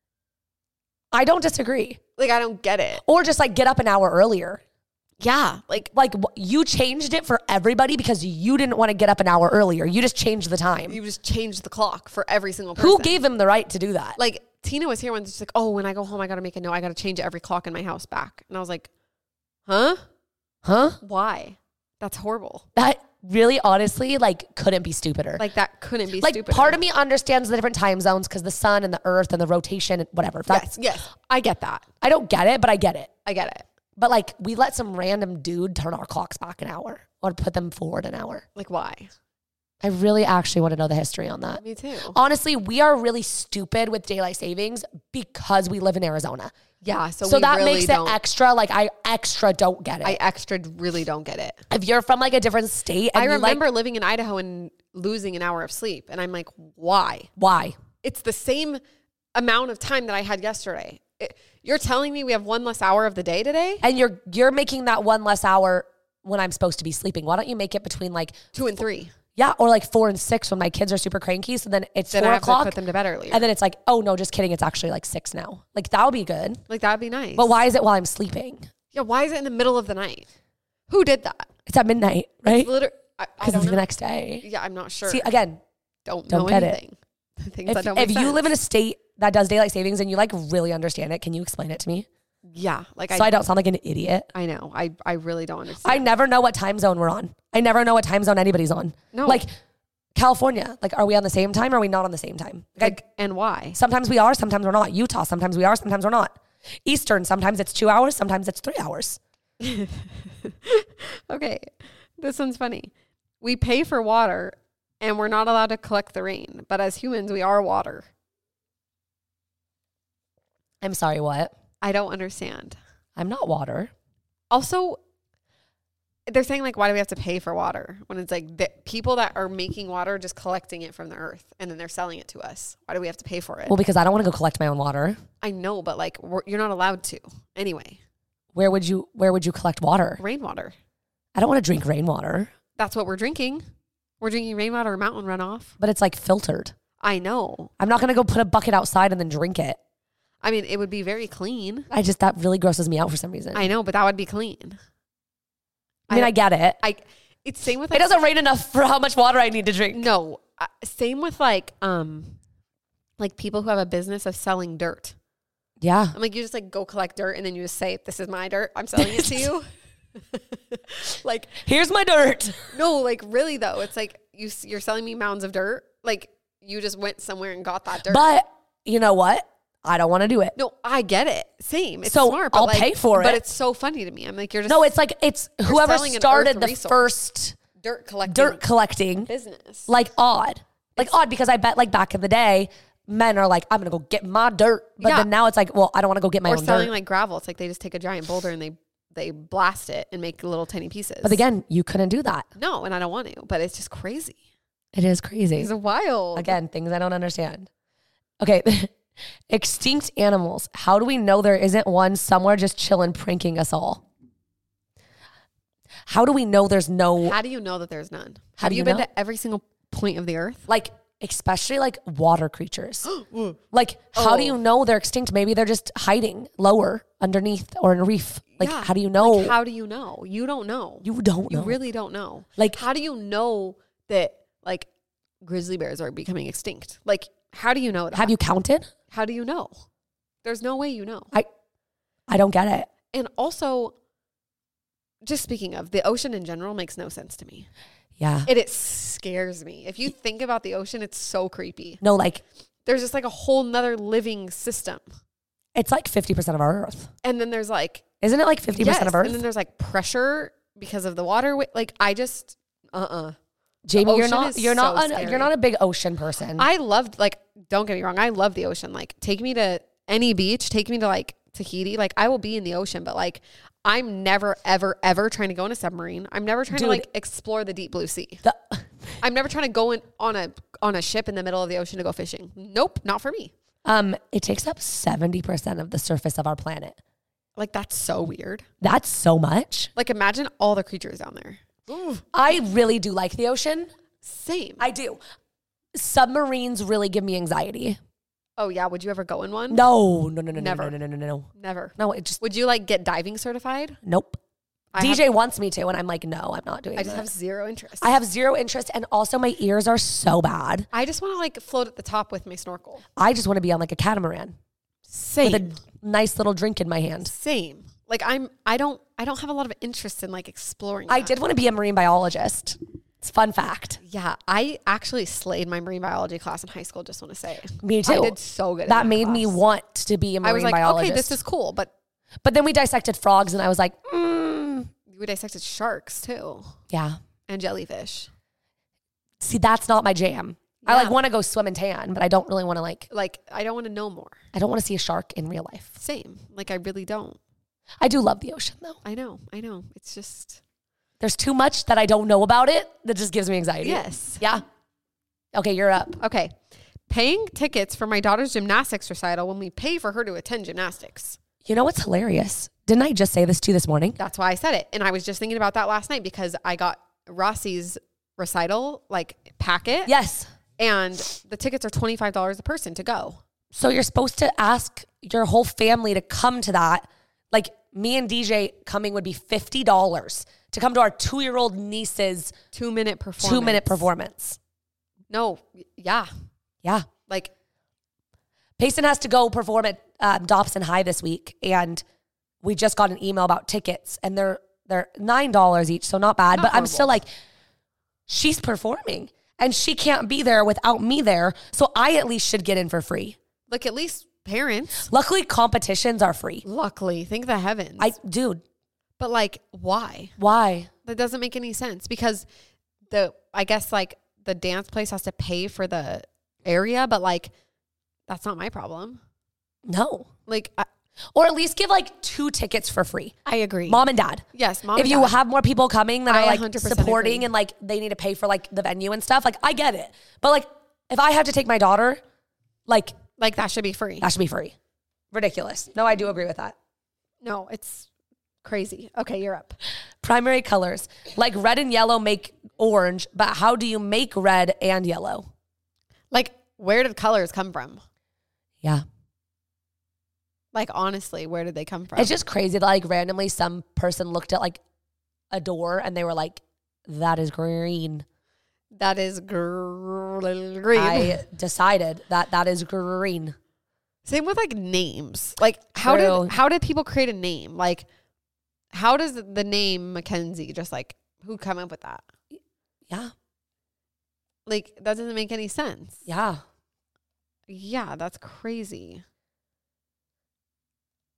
Speaker 2: I don't disagree.
Speaker 3: Like, I don't get it.
Speaker 2: Or just like get up an hour earlier.
Speaker 3: Yeah. Like,
Speaker 2: Like wh- you changed it for everybody because you didn't want to get up an hour earlier. You just changed the time.
Speaker 3: you just changed the clock for every single person.
Speaker 2: Who gave them the right to do that?
Speaker 3: Like, Tina was here when she's like, oh, when I go home, I got to make a note. I got to change every clock in my house back. And I was like, huh?
Speaker 2: Huh?
Speaker 3: Why? That's horrible.
Speaker 2: That really honestly like couldn't be stupider.
Speaker 3: Like, that couldn't be
Speaker 2: Like
Speaker 3: stupid.
Speaker 2: part of me understands the different time zones because the sun and the earth and the rotation and whatever. That's,
Speaker 3: Yes, yes. I get that.
Speaker 2: I don't get it, but I get it.
Speaker 3: I get it.
Speaker 2: But like we let some random dude turn our clocks back an hour or put them forward an hour.
Speaker 3: Like, why?
Speaker 2: I really actually want to know the history on that.
Speaker 3: Me too.
Speaker 2: Honestly, we are really stupid with daylight savings because we live in Arizona.
Speaker 3: Yeah. So,
Speaker 2: So
Speaker 3: we
Speaker 2: that
Speaker 3: really
Speaker 2: makes
Speaker 3: don't,
Speaker 2: it extra. Like I extra don't get it.
Speaker 3: I extra really don't get it.
Speaker 2: If you're from like a different state, and
Speaker 3: I
Speaker 2: you,
Speaker 3: remember
Speaker 2: like,
Speaker 3: living in Idaho and losing an hour of sleep. And I'm like, why?
Speaker 2: why?
Speaker 3: It's the same amount of time that I had yesterday. It, you're telling me we have one less hour of the day today?
Speaker 2: And you're you're making that one less hour when I'm supposed to be sleeping. Why don't you make it between like
Speaker 3: Two and three.
Speaker 2: yeah, or like four and six when my kids are super cranky. So then it's
Speaker 3: Then
Speaker 2: four
Speaker 3: I have
Speaker 2: o'clock,
Speaker 3: to put them to bed earlier.
Speaker 2: and then it's like, oh no, just kidding. It's actually like six now. Like that would be good.
Speaker 3: Like, that would be nice.
Speaker 2: But why is it while I'm sleeping?
Speaker 3: Yeah, why is it in the middle of the night? Who did that?
Speaker 2: It's at midnight, right?
Speaker 3: Literally,
Speaker 2: Because it's the next day.
Speaker 3: Yeah, I'm not sure.
Speaker 2: See, again,
Speaker 3: don't
Speaker 2: don't
Speaker 3: know
Speaker 2: get it.
Speaker 3: anything. Things
Speaker 2: if,
Speaker 3: that don't
Speaker 2: if
Speaker 3: make
Speaker 2: you
Speaker 3: sense.
Speaker 2: live in a state that does daylight savings and you like really understand it, can you explain it to me?
Speaker 3: Yeah, like
Speaker 2: So
Speaker 3: I,
Speaker 2: I don't sound like an idiot.
Speaker 3: I know. I, I really don't understand.
Speaker 2: I never know what time zone we're on. I never know what time zone anybody's on.
Speaker 3: No.
Speaker 2: Like California, like are we on the same time or are we not on the same time? Like,
Speaker 3: like, and why?
Speaker 2: sometimes we are, sometimes we're not. Utah, sometimes we are, sometimes we're not. Eastern, sometimes it's two hours, sometimes it's three hours.
Speaker 3: Okay, this one's funny. We pay for water and we're not allowed to collect the rain, but as humans, we are water.
Speaker 2: I'm sorry, what?
Speaker 3: I don't understand.
Speaker 2: I'm not water.
Speaker 3: Also, they're saying like, why do we have to pay for water when it's like the people that are making water just collecting it from the earth and then they're selling it to us? Why do we have to pay for it?
Speaker 2: Well, because I don't want to go collect my own water.
Speaker 3: I know, but like we're, you're not allowed to anyway.
Speaker 2: Where would you where would you collect water?
Speaker 3: Rainwater.
Speaker 2: I don't want to drink rainwater,
Speaker 3: That's what we're drinking. We're drinking rainwater or mountain runoff.
Speaker 2: but it's like filtered.
Speaker 3: I know.
Speaker 2: I'm not going to go put a bucket outside and then drink it.
Speaker 3: I mean, it would be very clean.
Speaker 2: I just, that really grosses me out for some reason.
Speaker 3: I know, but that would be clean.
Speaker 2: I mean, I, get it.
Speaker 3: I. It's same with
Speaker 2: It
Speaker 3: like,
Speaker 2: doesn't rain enough for how much water I need to drink.
Speaker 3: No, uh, same with like um, like people who have a business of selling dirt.
Speaker 2: Yeah.
Speaker 3: I'm like, you just like go collect dirt and then you just say, "This is my dirt. I'm selling it to you." Like,
Speaker 2: Here's my dirt.
Speaker 3: no, like really though, it's like you s- you're selling me mounds of dirt. Like you just went somewhere and got that dirt.
Speaker 2: But you know what? I don't want to do it.
Speaker 3: no, I get it. Same. It's
Speaker 2: So
Speaker 3: smart. But
Speaker 2: I'll
Speaker 3: like,
Speaker 2: pay for
Speaker 3: But
Speaker 2: it.
Speaker 3: it's so funny to me. I'm like, you're just
Speaker 2: No, it's like, it's whoever
Speaker 3: selling an
Speaker 2: started
Speaker 3: earth
Speaker 2: the
Speaker 3: resource.
Speaker 2: first
Speaker 3: dirt collecting.
Speaker 2: dirt collecting
Speaker 3: business.
Speaker 2: like odd. Like it's, odd because I bet like back in the day, men are like, I'm going to go get my dirt. But yeah. then now it's like, well, I don't want to go get my
Speaker 3: or
Speaker 2: own
Speaker 3: selling
Speaker 2: dirt.
Speaker 3: like gravel. It's like they just take a giant boulder and they they blast it and make little tiny pieces.
Speaker 2: But again, you couldn't do that.
Speaker 3: No, and I don't want to, but it's just crazy.
Speaker 2: It is crazy.
Speaker 3: It's wild.
Speaker 2: Again, things I don't understand. Okay. Extinct animals. How do we know there isn't one somewhere just chilling, pranking us all? How do we know there's no...
Speaker 3: How do you know that there's none?
Speaker 2: How
Speaker 3: Have
Speaker 2: do
Speaker 3: you,
Speaker 2: you
Speaker 3: been
Speaker 2: know?
Speaker 3: to every single point of the earth?
Speaker 2: Like, especially like water creatures. Like, how
Speaker 3: oh.
Speaker 2: do you know they're extinct? Maybe they're just hiding lower underneath or in a reef. Like,
Speaker 3: yeah.
Speaker 2: how do you know?
Speaker 3: Like, how do you know? You don't know.
Speaker 2: You don't know.
Speaker 3: You really don't know.
Speaker 2: Like,
Speaker 3: how do you know that, like, grizzly bears are becoming extinct? Like, how do you know that?
Speaker 2: Have you counted?
Speaker 3: How do you know? There's no way you know.
Speaker 2: I, I don't get it.
Speaker 3: And also, just speaking of, the ocean in general makes no sense to me.
Speaker 2: Yeah.
Speaker 3: It, it scares me. If you think about the ocean, it's so creepy.
Speaker 2: No, like...
Speaker 3: There's just like a whole nother living system.
Speaker 2: It's like fifty percent of our Earth.
Speaker 3: And then there's like...
Speaker 2: Isn't it like fifty percent
Speaker 3: yes,
Speaker 2: of Earth?
Speaker 3: And then there's like pressure because of the water. Like, I just... Uh-uh.
Speaker 2: Jamie, you're not you're
Speaker 3: so
Speaker 2: not
Speaker 3: scary.
Speaker 2: an, you're not a big ocean person.
Speaker 3: I loved, like, don't get me wrong, I love the ocean. Like, take me to any beach, take me to like Tahiti. Like, I will be in the ocean, but like, I'm never, ever, ever trying to go in a submarine. I'm never trying
Speaker 2: Dude,
Speaker 3: to like explore the deep blue sea.
Speaker 2: The,
Speaker 3: I'm never trying to go in on a on a ship in the middle of the ocean to go fishing. Nope, not for me.
Speaker 2: um, it takes up seventy percent of the surface of our planet.
Speaker 3: Like, that's so weird.
Speaker 2: That's so much.
Speaker 3: Like, imagine all the creatures down there.
Speaker 2: Ooh. I really do like the ocean.
Speaker 3: Same.
Speaker 2: I do. Submarines really give me anxiety.
Speaker 3: Oh yeah, would you ever go in one?
Speaker 2: No, no, no, no,
Speaker 3: Never.
Speaker 2: no, no, no, no, no,
Speaker 3: Never.
Speaker 2: no. It just
Speaker 3: Would you like get diving certified?
Speaker 2: nope.
Speaker 3: I
Speaker 2: D J
Speaker 3: have,
Speaker 2: wants me to, and I'm like, no, I'm not doing
Speaker 3: I just
Speaker 2: that.
Speaker 3: have zero interest.
Speaker 2: I have zero interest, and also my ears are so bad.
Speaker 3: I just want to like float at the top with my snorkel.
Speaker 2: I just want to be on like a catamaran
Speaker 3: Same.
Speaker 2: with a nice little drink in my hand.
Speaker 3: Same. Like, I'm. I don't. I don't have a lot of interest in like exploring.
Speaker 2: I
Speaker 3: that.
Speaker 2: did want to be a marine biologist. It's a fun fact.
Speaker 3: Yeah, I actually slayed my marine biology class in high school. Just want to say,
Speaker 2: Me too.
Speaker 3: I did so good.
Speaker 2: That
Speaker 3: in
Speaker 2: made
Speaker 3: class.
Speaker 2: me want to be a marine
Speaker 3: I was like,
Speaker 2: biologist.
Speaker 3: okay, this is cool, but
Speaker 2: But then we dissected frogs, and I was like, mm,
Speaker 3: we dissected sharks too
Speaker 2: yeah.
Speaker 3: and jellyfish.
Speaker 2: See, that's not my jam. I
Speaker 3: Yeah.
Speaker 2: like want to go swim and tan, but I don't really want to like.
Speaker 3: Like, I don't want to know more.
Speaker 2: I don't want to see a shark in real life.
Speaker 3: Same. Like, I really don't.
Speaker 2: I do love the ocean, though.
Speaker 3: I know. I know. It's just
Speaker 2: There's too much that I don't know about it that just gives me anxiety.
Speaker 3: yes.
Speaker 2: Yeah. Okay, you're up.
Speaker 3: Okay. Paying tickets for my daughter's gymnastics recital when we pay for her to attend gymnastics.
Speaker 2: You know what's hilarious? Didn't I just say this to you this morning?
Speaker 3: That's why I said it. And I was just thinking about that last night because I got Rossi's recital like packet.
Speaker 2: Yes.
Speaker 3: And the tickets are twenty-five dollars a person to go.
Speaker 2: So you're supposed to ask your whole family to come to that. Like me and D J coming would be fifty dollars to come to our two-year-old niece's
Speaker 3: Two minute performance.
Speaker 2: two-minute performance.
Speaker 3: No. Yeah.
Speaker 2: Yeah.
Speaker 3: Like,
Speaker 2: Payson has to go perform at um, Dobson High this week, and we just got an email about tickets, and they're they're nine dollars each, so not bad.
Speaker 3: Not
Speaker 2: but I'm
Speaker 3: horrible.
Speaker 2: still like, she's performing, and she can't be there without me there, so I at least should get in for free.
Speaker 3: like at least parents.
Speaker 2: Luckily, competitions are free.
Speaker 3: Luckily. Thank the heavens.
Speaker 2: I, dude,
Speaker 3: but like, why?
Speaker 2: why?
Speaker 3: That doesn't make any sense because the, I guess like the dance place has to pay for the area, but like, that's not my problem.
Speaker 2: No.
Speaker 3: Like, I,
Speaker 2: Or at least give like two tickets for free.
Speaker 3: I agree.
Speaker 2: Mom and dad.
Speaker 3: Yes, mom
Speaker 2: If
Speaker 3: and
Speaker 2: you
Speaker 3: dad.
Speaker 2: have more people coming that
Speaker 3: I
Speaker 2: are like
Speaker 3: one hundred percent
Speaker 2: supporting
Speaker 3: agree.
Speaker 2: and like they need to pay for like the venue and stuff, like I get it. But like if I have to take my daughter, like
Speaker 3: Like, that should be free.
Speaker 2: that should be free. Ridiculous. No, I do agree with that.
Speaker 3: No, it's crazy. Okay, you're up.
Speaker 2: Primary colors. Like red and yellow make orange, but how do you make red and yellow?
Speaker 3: Like, where did colors come from?
Speaker 2: Yeah.
Speaker 3: Like, honestly, where did they come from?
Speaker 2: It's just crazy that like randomly some person looked at like a door and they were like, that is green.
Speaker 3: that is gr- green.
Speaker 2: I decided that that is green.
Speaker 3: Same with like names. Like, how
Speaker 2: True.
Speaker 3: did how did people create a name? Like, how does the name Mackenzie just like who come up with that?
Speaker 2: Yeah.
Speaker 3: Like, that doesn't make any sense.
Speaker 2: Yeah.
Speaker 3: Yeah, that's crazy.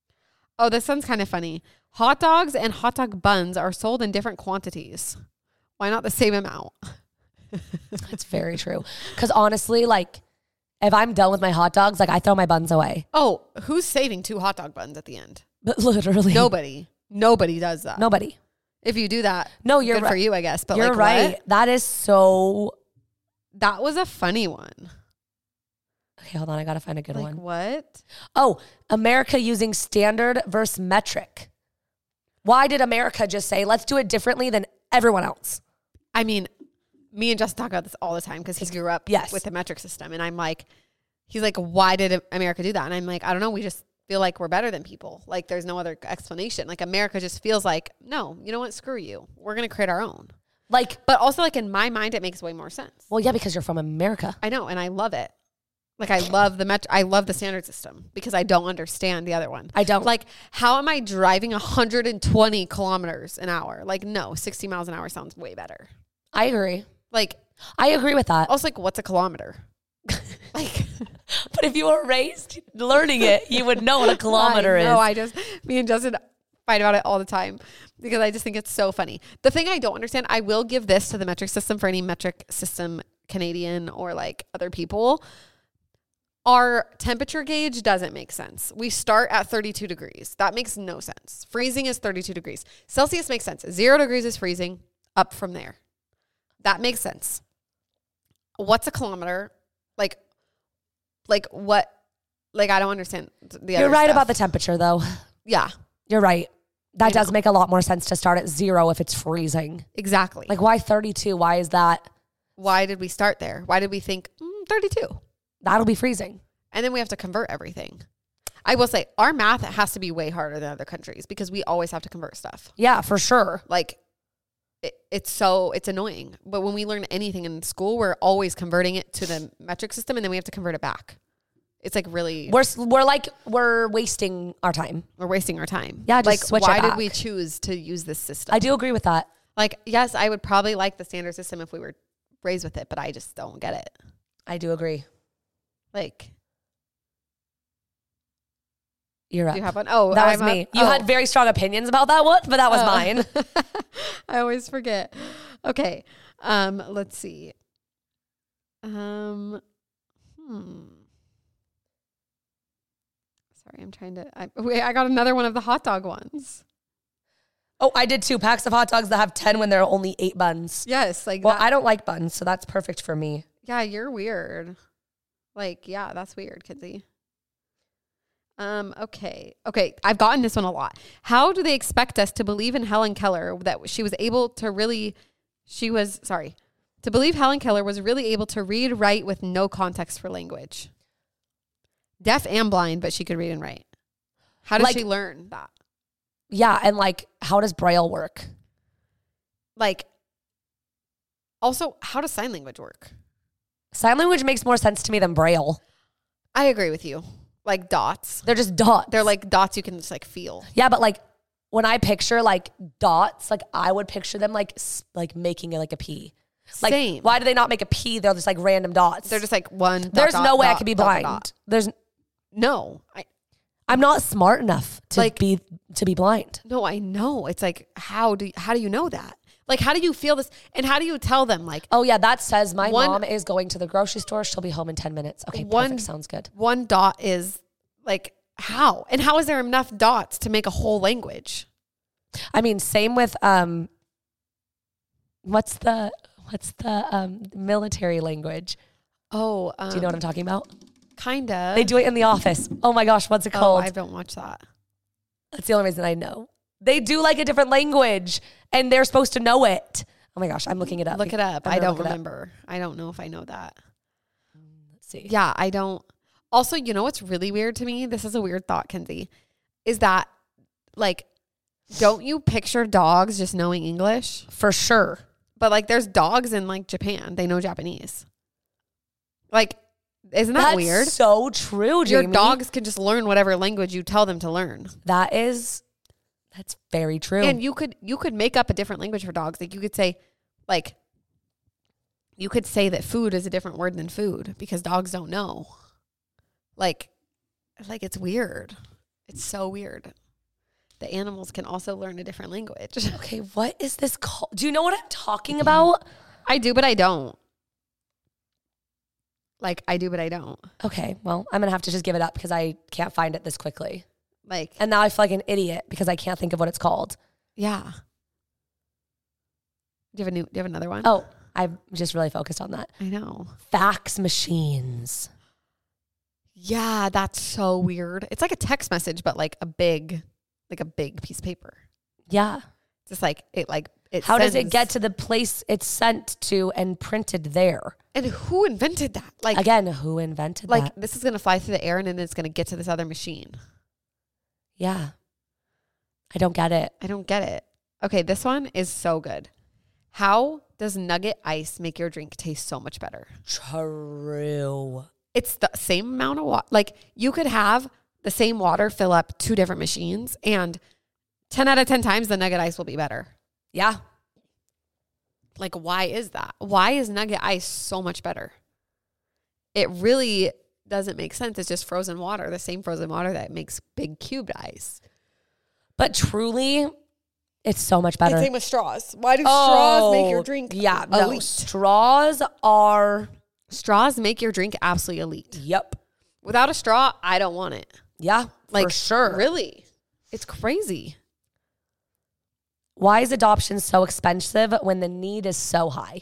Speaker 3: Oh, this one's kind of funny. Hot dogs and hot dog buns are sold in different quantities. Why not the same amount?
Speaker 2: It's very true. Because honestly, like, if I'm done with my hot dogs, like, I throw my buns away.
Speaker 3: Oh, who's saving two hot dog buns at the end?
Speaker 2: But literally.
Speaker 3: Nobody. Nobody does that.
Speaker 2: Nobody.
Speaker 3: If you do that,
Speaker 2: no, you're
Speaker 3: good
Speaker 2: right.
Speaker 3: for you, I guess. But
Speaker 2: you're
Speaker 3: like,
Speaker 2: right.
Speaker 3: what?
Speaker 2: That is so...
Speaker 3: That was a funny one.
Speaker 2: Okay, hold on. I got to find a good
Speaker 3: like,
Speaker 2: one.
Speaker 3: What?
Speaker 2: Oh, America using standard versus metric. Why did America just say, let's do it differently than everyone else?
Speaker 3: I mean, me and Justin talk about this all the time because he grew up
Speaker 2: yes.
Speaker 3: with the metric system. And I'm like, he's like, why did America do that? And I'm like, I don't know. We just feel like we're better than people. Like, there's no other explanation. Like, America just feels like, no, you know what? Screw you. We're going to create our own.
Speaker 2: Like,
Speaker 3: but also, like, in my mind, it makes way more sense.
Speaker 2: Well, yeah, because you're from America.
Speaker 3: I know, and I love it. Like, I love the met- I love the standard system because I don't understand the other one.
Speaker 2: I don't.
Speaker 3: Like, how am I driving one hundred twenty kilometers an hour? Like, no, sixty miles an hour sounds way better.
Speaker 2: I agree.
Speaker 3: Like,
Speaker 2: I agree with that.
Speaker 3: Also, like, what's a kilometer? Like,
Speaker 2: but if you were raised learning it, you would know what a kilometer
Speaker 3: I know,
Speaker 2: is.
Speaker 3: I just, me and Justin fight about it all the time because I just think it's so funny. The thing I don't understand, I will give this to the metric system for any metric system Canadian or like other people. Our temperature gauge doesn't make sense. We start at thirty-two degrees. That makes no sense. Freezing is thirty-two degrees. Celsius makes sense. Zero degrees is freezing, up from there. That makes sense. What's a kilometer? Like, like what? Like, I don't understand the
Speaker 2: You're
Speaker 3: other
Speaker 2: right
Speaker 3: stuff.
Speaker 2: about the temperature, though.
Speaker 3: Yeah.
Speaker 2: You're right. That
Speaker 3: I
Speaker 2: does
Speaker 3: know.
Speaker 2: make a lot more sense to start at zero if it's freezing.
Speaker 3: Exactly.
Speaker 2: Like, why thirty-two? Why is that?
Speaker 3: Why did we start there? Why did we think mm, thirty-two?
Speaker 2: That'll be freezing.
Speaker 3: And then we have to convert everything. I will say our math has to be way harder than other countries because we always have to convert stuff.
Speaker 2: Yeah, for sure.
Speaker 3: Like, it, it's so, it's annoying. But when we learn anything in school, we're always converting it to the metric system and then we have to convert it back. It's like really...
Speaker 2: We're we're like, we're wasting our time.
Speaker 3: We're wasting our time.
Speaker 2: Yeah, just
Speaker 3: like,
Speaker 2: switch
Speaker 3: why
Speaker 2: it
Speaker 3: did
Speaker 2: back.
Speaker 3: we choose to use this system?
Speaker 2: I do agree with that.
Speaker 3: Like, yes, I would probably like the standard system if we were raised with it, but I just don't get it.
Speaker 2: I do agree.
Speaker 3: Like...
Speaker 2: You're up.
Speaker 3: Do you have one? Oh,
Speaker 2: that was
Speaker 3: I'm
Speaker 2: me.
Speaker 3: up.
Speaker 2: You
Speaker 3: oh.
Speaker 2: had very strong opinions about that one, but that was
Speaker 3: Oh.
Speaker 2: mine.
Speaker 3: I always forget. Okay. Um, let's see. Um, hmm. Sorry, I'm trying to. I, wait, I got another one of the hot dog ones.
Speaker 2: Oh, I did two packs of hot dogs that have ten when there are only eight buns.
Speaker 3: Yes, like
Speaker 2: Well,
Speaker 3: that.
Speaker 2: I don't like buns, so that's perfect for me.
Speaker 3: Yeah, you're weird. Like, yeah, that's weird, Kinsey. Um, okay. Okay. I've gotten this one a lot. How do they expect us to believe in Helen Keller that she was able to really, she was, sorry, to believe Helen Keller was really able to read, write with no context for language? Deaf and blind, but she could read and write. How did
Speaker 2: Like-
Speaker 3: she learn that?
Speaker 2: Yeah, and like, how does Braille work?
Speaker 3: Like, also, how does sign language work?
Speaker 2: Sign language makes more sense to me than Braille.
Speaker 3: I agree with you. Like dots.
Speaker 2: They're just dots.
Speaker 3: They're like dots you can just like feel.
Speaker 2: Yeah, but like when I picture like dots, like I would picture them like s- like making it like a P. Like,
Speaker 3: Same.
Speaker 2: why do they not make a P? They're just like random dots.
Speaker 3: They're just like one. Dot,
Speaker 2: There's
Speaker 3: dot,
Speaker 2: no way I
Speaker 3: dot,
Speaker 2: could be
Speaker 3: dot, dot,
Speaker 2: blind.
Speaker 3: dot.
Speaker 2: There's
Speaker 3: No. I,
Speaker 2: I'm not smart enough to
Speaker 3: Like-
Speaker 2: be to be blind.
Speaker 3: No, I know. It's like, how do how do you know that? Like, how do you feel this? And how do you tell them? Like,
Speaker 2: Oh yeah, that says my
Speaker 3: One-
Speaker 2: mom is going to the grocery store. She'll be home in ten minutes. Okay,
Speaker 3: One-
Speaker 2: perfect. Sounds good.
Speaker 3: one dot is like, how? And how is there enough dots to make a whole language?
Speaker 2: I mean, same with um what's the what's the um military language?
Speaker 3: Oh, um,
Speaker 2: Do you know what I'm talking about?
Speaker 3: kind of.
Speaker 2: They do it in the office. Oh my gosh, what's it
Speaker 3: Oh,
Speaker 2: called?
Speaker 3: I don't watch that.
Speaker 2: That's the only reason I know. They do like a different language and they're supposed to know it. Oh my gosh, I'm looking it up.
Speaker 3: Look it up.
Speaker 2: I'm
Speaker 3: I
Speaker 2: gonna
Speaker 3: don't
Speaker 2: look it up.
Speaker 3: remember. I don't know if I know that.
Speaker 2: Let's see.
Speaker 3: Yeah, I don't. Also, you know what's really weird to me? This is a weird thought, Kenzie. Is that like, don't you picture dogs just knowing English?
Speaker 2: For sure.
Speaker 3: But like, there's dogs in like Japan. They know Japanese. Like, isn't that
Speaker 2: That's
Speaker 3: weird?
Speaker 2: so true, Jamie.
Speaker 3: Your dogs can just learn whatever language you tell them to learn.
Speaker 2: That is, that's very true.
Speaker 3: And you could you could make up a different language for dogs. Like you could say, like, you could say that food is a different word than food because dogs don't know. Like, like it's weird. It's so weird. The animals can also learn a different language.
Speaker 2: Okay, what is this called? Do you know what I'm talking about?
Speaker 3: I do, but I don't. Like, I do, but I don't.
Speaker 2: Okay, well, I'm going to have to just give it up because I can't find it this quickly.
Speaker 3: Like,
Speaker 2: And now I feel like an idiot because I can't think of what it's called.
Speaker 3: yeah. Do you have a new? Do you have another one?
Speaker 2: Oh, I'm just really focused on that.
Speaker 3: I know.
Speaker 2: Fax machines.
Speaker 3: Yeah, that's so weird. It's like a text message, but like a big, like a big piece of paper.
Speaker 2: Yeah.
Speaker 3: Just like it, like it.
Speaker 2: How does it
Speaker 3: sends-
Speaker 2: get to the place it's sent to and printed there?
Speaker 3: And who invented that? Like
Speaker 2: Again, who invented
Speaker 3: like
Speaker 2: that?
Speaker 3: this is gonna fly through the air and then it's gonna get to this other machine.
Speaker 2: Yeah. I don't get it.
Speaker 3: I don't get it. Okay, this one is so good. How does Nugget Ice make your drink taste so much better?
Speaker 2: True.
Speaker 3: It's the same amount of water. Like you could have the same water fill up two different machines and ten out of ten times the Nugget Ice will be better.
Speaker 2: Yeah.
Speaker 3: Like, why is that? Why is Nugget Ice so much better? It really doesn't make sense. It's just frozen water, the same frozen water that makes big cubed ice.
Speaker 2: But truly, it's so much better.
Speaker 3: with straws. Why do
Speaker 2: Oh, Yeah, no.
Speaker 3: elite?
Speaker 2: Straws are,
Speaker 3: Straws make your drink absolutely elite.
Speaker 2: yep.
Speaker 3: Without a straw, I don't want it.
Speaker 2: Yeah,
Speaker 3: Like,
Speaker 2: for sure.
Speaker 3: Really? It's crazy.
Speaker 2: Why is adoption so expensive when the need is so high?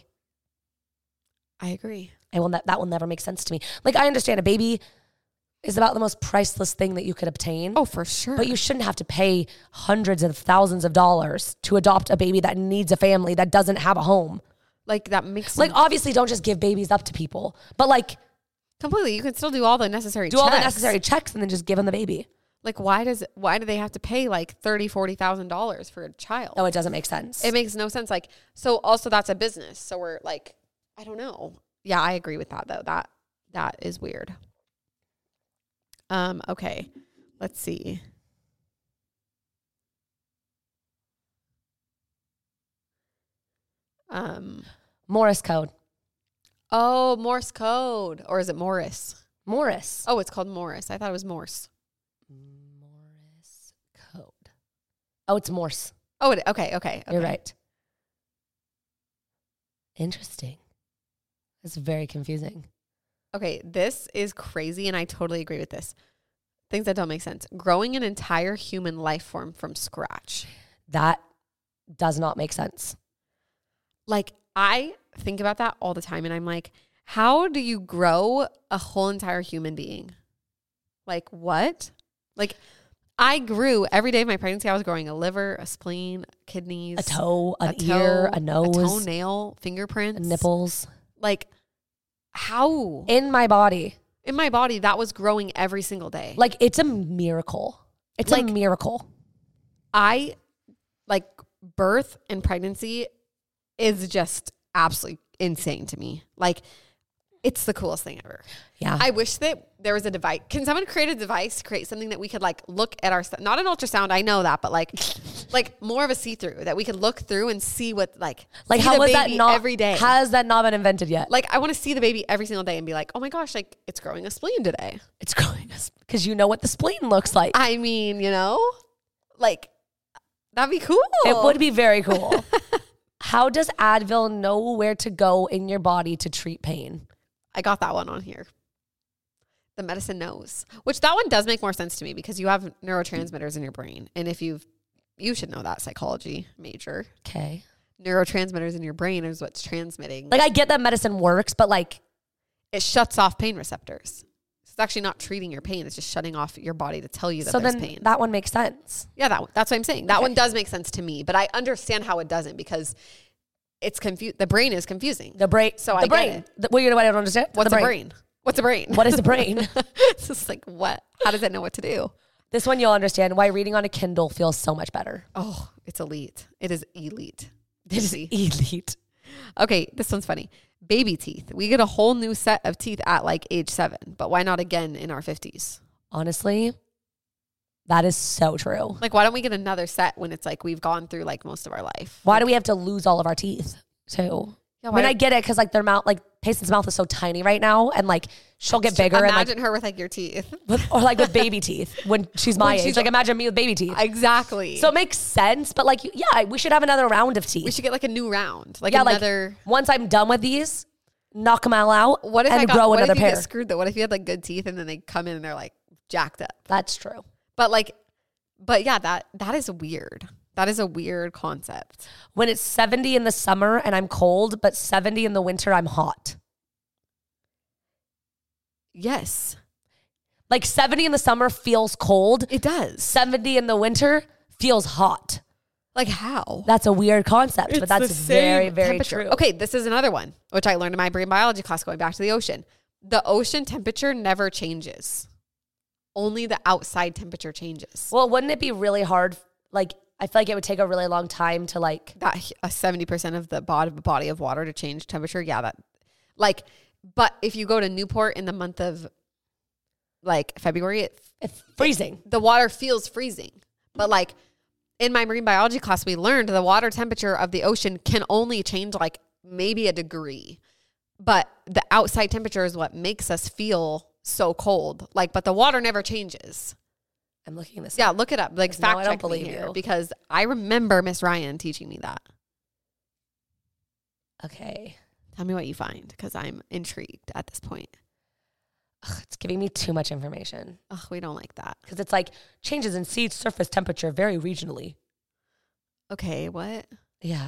Speaker 3: I agree.
Speaker 2: I will ne- that will never make sense to me. Like, I understand a baby is about the most priceless thing that you could obtain.
Speaker 3: Oh, for sure.
Speaker 2: But you shouldn't have to pay hundreds of thousands of dollars to adopt a baby that needs a family, that doesn't have a home.
Speaker 3: like, that makes
Speaker 2: Like,
Speaker 3: sense.
Speaker 2: obviously, don't just give babies up to people. But, like,
Speaker 3: Completely. You can still do all the necessary
Speaker 2: do
Speaker 3: checks.
Speaker 2: all the necessary checks and then just give them the baby.
Speaker 3: Like, why does why do they have to pay like thirty, forty thousand dollars for a child?
Speaker 2: No, it doesn't make sense.
Speaker 3: It makes no sense. Like, so also that's a business. So we're like, I don't know. Yeah, I agree with that though. That that is weird. Um, okay. Let's see. Um
Speaker 2: Morse code.
Speaker 3: oh, Morse code. Or is it Morris?
Speaker 2: Morris.
Speaker 3: Oh, it's called Morris. I thought it was Morse.
Speaker 2: Morse code. Oh, it's Morse.
Speaker 3: Oh, it, okay, okay, okay.
Speaker 2: You're right. Interesting. It's very confusing.
Speaker 3: Okay, this is crazy, and I totally agree with this. Things that don't make sense. Growing an entire human life form from scratch.
Speaker 2: That does not make sense.
Speaker 3: Like, I think about that all the time, and I'm like, how do you grow a whole entire human being? Like, what? Like, I grew every day of my pregnancy. I was growing a liver, a spleen, kidneys,
Speaker 2: A toe, an
Speaker 3: a toe,
Speaker 2: ear, a nose,
Speaker 3: a toenail, fingerprints,
Speaker 2: nipples.
Speaker 3: Like, how
Speaker 2: In my body.
Speaker 3: in my body that was growing every single day?
Speaker 2: Like, it's a miracle. It's
Speaker 3: Like-
Speaker 2: a miracle.
Speaker 3: I like birth and pregnancy is just absolutely insane to me. Like, it's the coolest thing ever.
Speaker 2: Yeah.
Speaker 3: I wish that there was a device. Can someone create a device to create something that we could like look at our, not an ultrasound, I know that, but like, like more of a see-through that we could look through and see what like,
Speaker 2: like,
Speaker 3: see
Speaker 2: how
Speaker 3: the
Speaker 2: was that
Speaker 3: baby
Speaker 2: not,
Speaker 3: every day?
Speaker 2: has that not been invented yet?
Speaker 3: Like, I want to see the baby every single day and be like, oh my gosh, like it's growing a spleen today.
Speaker 2: It's growing us because you know what the spleen looks like.
Speaker 3: I mean, you know, like that'd be cool.
Speaker 2: It would be very cool. How does Advil know where to go in your body to treat pain?
Speaker 3: I got that one on here. The medicine knows, which that one does make more sense to me because you have neurotransmitters in your brain. And if you've, you should know that, psychology major.
Speaker 2: Okay.
Speaker 3: Neurotransmitters in your brain is what's transmitting.
Speaker 2: Like, I get that medicine works, but like,
Speaker 3: It shuts off pain receptors. So it's actually not treating your pain. It's just shutting off your body to tell you that
Speaker 2: so
Speaker 3: there's
Speaker 2: then
Speaker 3: pain.
Speaker 2: that one makes sense.
Speaker 3: yeah, that one, that's what I'm saying. That
Speaker 2: Okay.
Speaker 3: one does make sense to me, but I understand how it doesn't because it's confused. The brain is confusing.
Speaker 2: The brain.
Speaker 3: So
Speaker 2: the
Speaker 3: I get
Speaker 2: brain.
Speaker 3: it.
Speaker 2: The, well, you know what I don't understand?
Speaker 3: What's
Speaker 2: the
Speaker 3: a brain? What's a brain?
Speaker 2: What is the brain?
Speaker 3: It's just like, what? How does it know what to do?
Speaker 2: This one you'll understand why reading on a Kindle feels so much better.
Speaker 3: Oh, it's elite. It is elite.
Speaker 2: This is elite.
Speaker 3: Okay, this one's funny. Baby teeth. We get a whole new set of teeth at like age seven, but why not again in our fifties?
Speaker 2: Honestly, that is so true.
Speaker 3: Like, why don't we get another set when it's like we've gone through like most of our life?
Speaker 2: Why do we have to lose all of our teeth too?
Speaker 3: Yeah,
Speaker 2: I
Speaker 3: why
Speaker 2: mean,
Speaker 3: do-
Speaker 2: I get it because like their mouth, like Payson's mouth is so tiny right now, and like she'll get bigger.
Speaker 3: Imagine
Speaker 2: and, like,
Speaker 3: her with like your teeth,
Speaker 2: with, or like with baby teeth when she's my
Speaker 3: When
Speaker 2: age.
Speaker 3: she's-
Speaker 2: Like imagine me with baby teeth.
Speaker 3: exactly.
Speaker 2: So it makes sense, but like yeah, we should have another round of teeth.
Speaker 3: we should get like a new round, like
Speaker 2: yeah,
Speaker 3: another.
Speaker 2: like once I'm done with these, knock them all out
Speaker 3: what if
Speaker 2: and
Speaker 3: I got,
Speaker 2: grow
Speaker 3: what
Speaker 2: another
Speaker 3: if you
Speaker 2: pair.
Speaker 3: get screwed though? What if you had like good teeth and then they come in and they're like jacked up?
Speaker 2: That's true.
Speaker 3: But like, but yeah, that that is weird. That is a weird concept.
Speaker 2: When it's seventy in the summer and I'm cold, but seventy in the winter, I'm hot.
Speaker 3: Yes,
Speaker 2: Like seventy in the summer feels cold.
Speaker 3: it does.
Speaker 2: seventy in the winter feels hot.
Speaker 3: Like how?
Speaker 2: That's a weird concept, but
Speaker 3: It's
Speaker 2: that's
Speaker 3: the
Speaker 2: very,
Speaker 3: same
Speaker 2: very
Speaker 3: temperature.
Speaker 2: true.
Speaker 3: Okay, this is another one, which I learned in my marine biology class going back to the ocean. The ocean temperature never changes. Only the outside temperature changes.
Speaker 2: Well, wouldn't it be really hard? Like, I feel like it would take a really long time to like,
Speaker 3: That a seventy percent of the body, body of water to change temperature. Yeah, that like, but if you go to Newport in the month of like February, it,
Speaker 2: it's freezing.
Speaker 3: the water feels freezing. But like in my marine biology class, we learned the water temperature of the ocean can only change like maybe a degree. But the outside temperature is what makes us feel so cold. Like, but the water never changes.
Speaker 2: I'm looking this
Speaker 3: Yeah,
Speaker 2: up.
Speaker 3: look it up. Like,
Speaker 2: No,
Speaker 3: fact
Speaker 2: I don't
Speaker 3: check me
Speaker 2: believe
Speaker 3: here
Speaker 2: you.
Speaker 3: because I remember Miss Ryan teaching me that.
Speaker 2: Okay.
Speaker 3: Tell me what you find because I'm intrigued at this point.
Speaker 2: Ugh, it's giving me too much information
Speaker 3: Ugh, we don't like that.
Speaker 2: because it's like changes in sea surface temperature vary regionally.
Speaker 3: Okay, what?
Speaker 2: Yeah.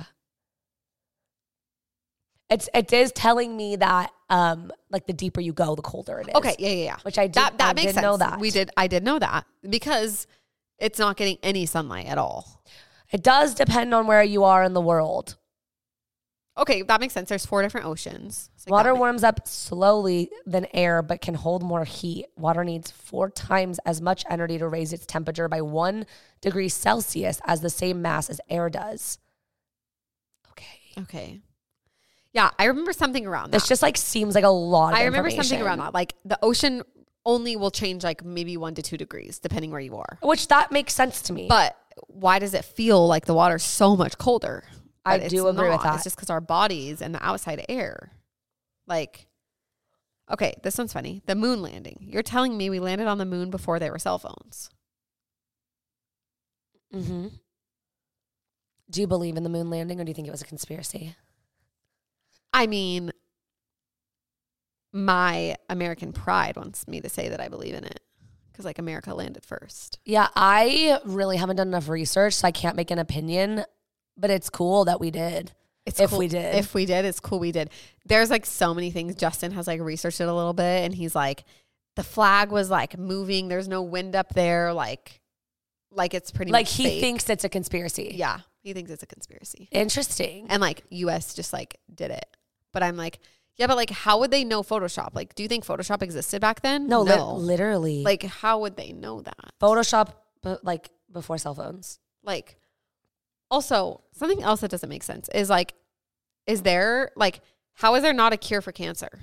Speaker 2: It's it is telling me that um like the deeper you go, the colder it is.
Speaker 3: Okay, yeah, yeah, yeah.
Speaker 2: Which I did,
Speaker 3: That that
Speaker 2: I
Speaker 3: makes
Speaker 2: did
Speaker 3: sense.
Speaker 2: know that.
Speaker 3: We did. I did know that because it's not getting any sunlight at all.
Speaker 2: It does depend on where you are in the world.
Speaker 3: Okay, that makes sense. There's four different oceans. It's like
Speaker 2: Water
Speaker 3: that ma-
Speaker 2: warms up slowly than air, but can hold more heat. Water needs four times as much energy to raise its temperature by one degree Celsius as the same mass as air does. Okay.
Speaker 3: Okay. Yeah, I remember something around that.
Speaker 2: This just like seems like a lot of
Speaker 3: I remember something
Speaker 2: information.
Speaker 3: around that. Like the ocean only will change like maybe one to two degrees depending where you are.
Speaker 2: Which that makes sense to me.
Speaker 3: But why does it feel like the water's so much colder?
Speaker 2: I
Speaker 3: But
Speaker 2: do
Speaker 3: it's
Speaker 2: agree with
Speaker 3: not.
Speaker 2: that.
Speaker 3: It's just because our bodies and the outside air. Like, okay, this one's funny. The moon landing. You're telling me we landed on the moon before there were cell phones.
Speaker 2: Mm-hmm. Do you believe in the moon landing or do you think it was a conspiracy?
Speaker 3: I mean, my American pride wants me to say that I believe in it because like America landed first.
Speaker 2: Yeah, I really haven't done enough research, so I can't make an opinion, but it's cool that we did.
Speaker 3: It's
Speaker 2: If
Speaker 3: cool.
Speaker 2: we did.
Speaker 3: If we did, it's cool we did. There's like so many things. Justin has like researched it a little bit and he's like, the flag was like moving. There's no wind up there. Like, like it's pretty
Speaker 2: Like
Speaker 3: much
Speaker 2: he
Speaker 3: fake.
Speaker 2: thinks it's a conspiracy.
Speaker 3: Yeah, he thinks it's a conspiracy.
Speaker 2: Interesting.
Speaker 3: And like U S just like did it. But I'm like, yeah, but like how would they know Photoshop? Like, do you think Photoshop existed back then?
Speaker 2: No, li- literally.
Speaker 3: Like, how would they know that?
Speaker 2: Photoshop, but like before cell phones.
Speaker 3: Like, also, something else that doesn't make sense is like, is there, like, how is there not a cure for cancer?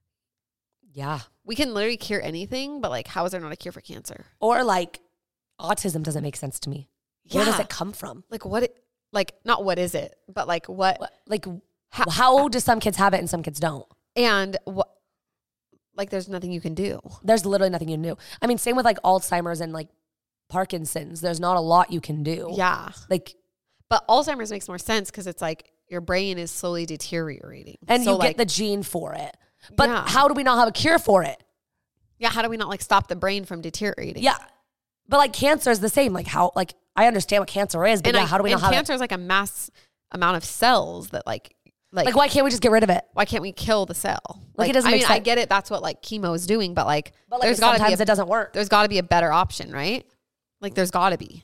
Speaker 2: Yeah.
Speaker 3: We can literally cure anything, but like, how is there not a cure for cancer?
Speaker 2: Or like autism doesn't make sense to me. Where does
Speaker 3: Yeah.
Speaker 2: it come from?
Speaker 3: Like, what, it, like, not what is it, but like, what,
Speaker 2: What, like
Speaker 3: How-
Speaker 2: how do some kids have it and some kids don't?
Speaker 3: and what, like, there's nothing you can do.
Speaker 2: There's literally nothing you can do. I mean, same with like Alzheimer's and like Parkinson's. There's not a lot you can do.
Speaker 3: Yeah.
Speaker 2: Like,
Speaker 3: But Alzheimer's makes more sense because it's like your brain is slowly deteriorating.
Speaker 2: and
Speaker 3: So,
Speaker 2: you
Speaker 3: like,
Speaker 2: get the gene for it. But
Speaker 3: Yeah.
Speaker 2: how do we not have a cure for it?
Speaker 3: yeah, how do we not like stop the brain from deteriorating?
Speaker 2: Yeah. But like cancer is the same. Like how, like I understand what cancer is, but
Speaker 3: And
Speaker 2: yeah,
Speaker 3: I-
Speaker 2: how do we not
Speaker 3: and
Speaker 2: have
Speaker 3: cancer is like a mass amount of cells that like, like,
Speaker 2: it? Like why can't we just get rid of it?
Speaker 3: why can't we kill the cell?
Speaker 2: Like, it doesn't
Speaker 3: I
Speaker 2: make
Speaker 3: mean, I
Speaker 2: sense.
Speaker 3: get it. That's what like chemo is doing, but like,
Speaker 2: But like
Speaker 3: there's got to
Speaker 2: sometimes
Speaker 3: be
Speaker 2: it
Speaker 3: a,
Speaker 2: doesn't work.
Speaker 3: there's got to be a better option, right? Like, there's got to be.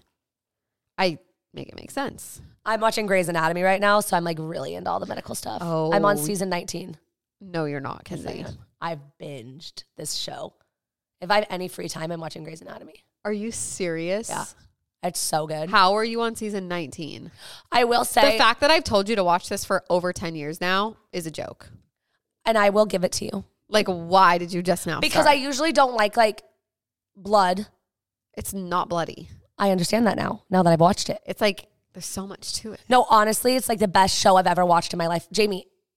Speaker 3: I make it make sense.
Speaker 2: I'm watching Grey's Anatomy right now, so I'm like really into all the medical stuff.
Speaker 3: Oh.
Speaker 2: I'm on season nineteen.
Speaker 3: No, you're not,
Speaker 2: Yes, I
Speaker 3: Kenzie.
Speaker 2: am. I've binged this show. If I have any free time, I'm watching Grey's Anatomy.
Speaker 3: Are you serious?
Speaker 2: Yeah. It's so good.
Speaker 3: How are you on season nineteen?
Speaker 2: I will say,
Speaker 3: The fact that I've told you to watch this for over ten years now is a joke.
Speaker 2: and I will give it to you.
Speaker 3: Like, why did you just now
Speaker 2: Because I
Speaker 3: start?
Speaker 2: usually don't like like blood.
Speaker 3: It's not bloody.
Speaker 2: I understand that now, now that I've watched it.
Speaker 3: It's like, there's so much to it.
Speaker 2: No, honestly, it's like the best show I've ever watched in my life. Jamie,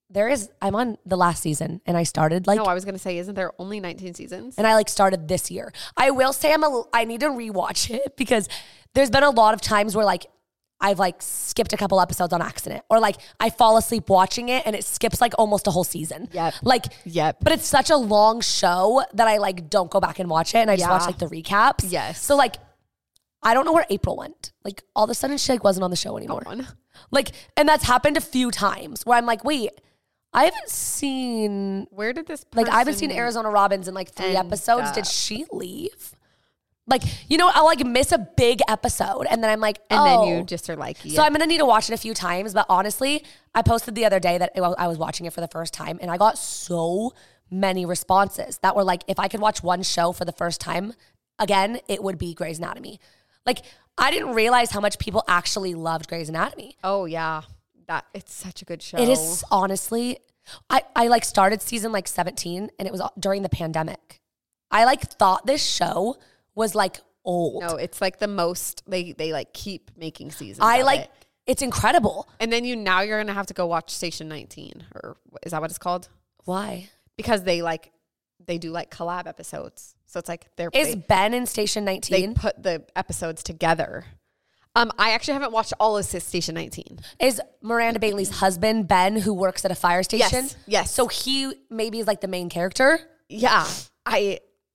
Speaker 2: there is, I'm on the last season and I started like,
Speaker 3: No, I was going to say, isn't there only nineteen seasons?
Speaker 2: and I like started this year. I will say I'm a, I need to rewatch it because there's been a lot of times where like I've like skipped a couple episodes on accident or like I fall asleep watching it and it skips like almost a whole season.
Speaker 3: Yep.
Speaker 2: Like,
Speaker 3: Yep.
Speaker 2: but it's such a long show that I like don't go back and watch it and I just
Speaker 3: Yeah.
Speaker 2: watch like the recaps.
Speaker 3: Yes.
Speaker 2: So like, I don't know where April went. Like all of a sudden she like wasn't on the show anymore.
Speaker 3: on.
Speaker 2: Like, and that's happened a few times where I'm like, wait, I haven't seen,
Speaker 3: Where did this
Speaker 2: like, I haven't seen
Speaker 3: person
Speaker 2: Arizona Robbins in like three
Speaker 3: end
Speaker 2: episodes.
Speaker 3: up?
Speaker 2: Did she leave? Like, you know, I'll like miss a big episode and then I'm like,
Speaker 3: And
Speaker 2: oh.
Speaker 3: then you just are like, yeah.
Speaker 2: So I'm going to need to watch it a few times. But honestly, I posted the other day that I was watching it for the first time and I got so many responses that were like, if I could watch one show for the first time again, it would be Grey's Anatomy. Like, I didn't realize how much people actually loved Grey's Anatomy.
Speaker 3: oh yeah. That it's such a good show.
Speaker 2: It is honestly, I, I like started season like seventeen and it was during the pandemic. I like thought this show was like old.
Speaker 3: No, it's like the most, they, they like keep making seasons.
Speaker 2: I
Speaker 3: of
Speaker 2: like,
Speaker 3: it.
Speaker 2: it's incredible.
Speaker 3: And then you, now you're going to have to go watch Station nineteen or is that what it's called?
Speaker 2: Why?
Speaker 3: Because they like, they do like collab episodes. So it's like they're,
Speaker 2: Is
Speaker 3: they,
Speaker 2: Ben in Station
Speaker 3: they
Speaker 2: nineteen?
Speaker 3: put the episodes together. Um, I actually haven't watched all of Station nineteen.
Speaker 2: Is Miranda Bailey's husband, Ben, who works at a fire station?
Speaker 3: Yes, yes.
Speaker 2: So he maybe is like the main character?
Speaker 3: Yeah. I,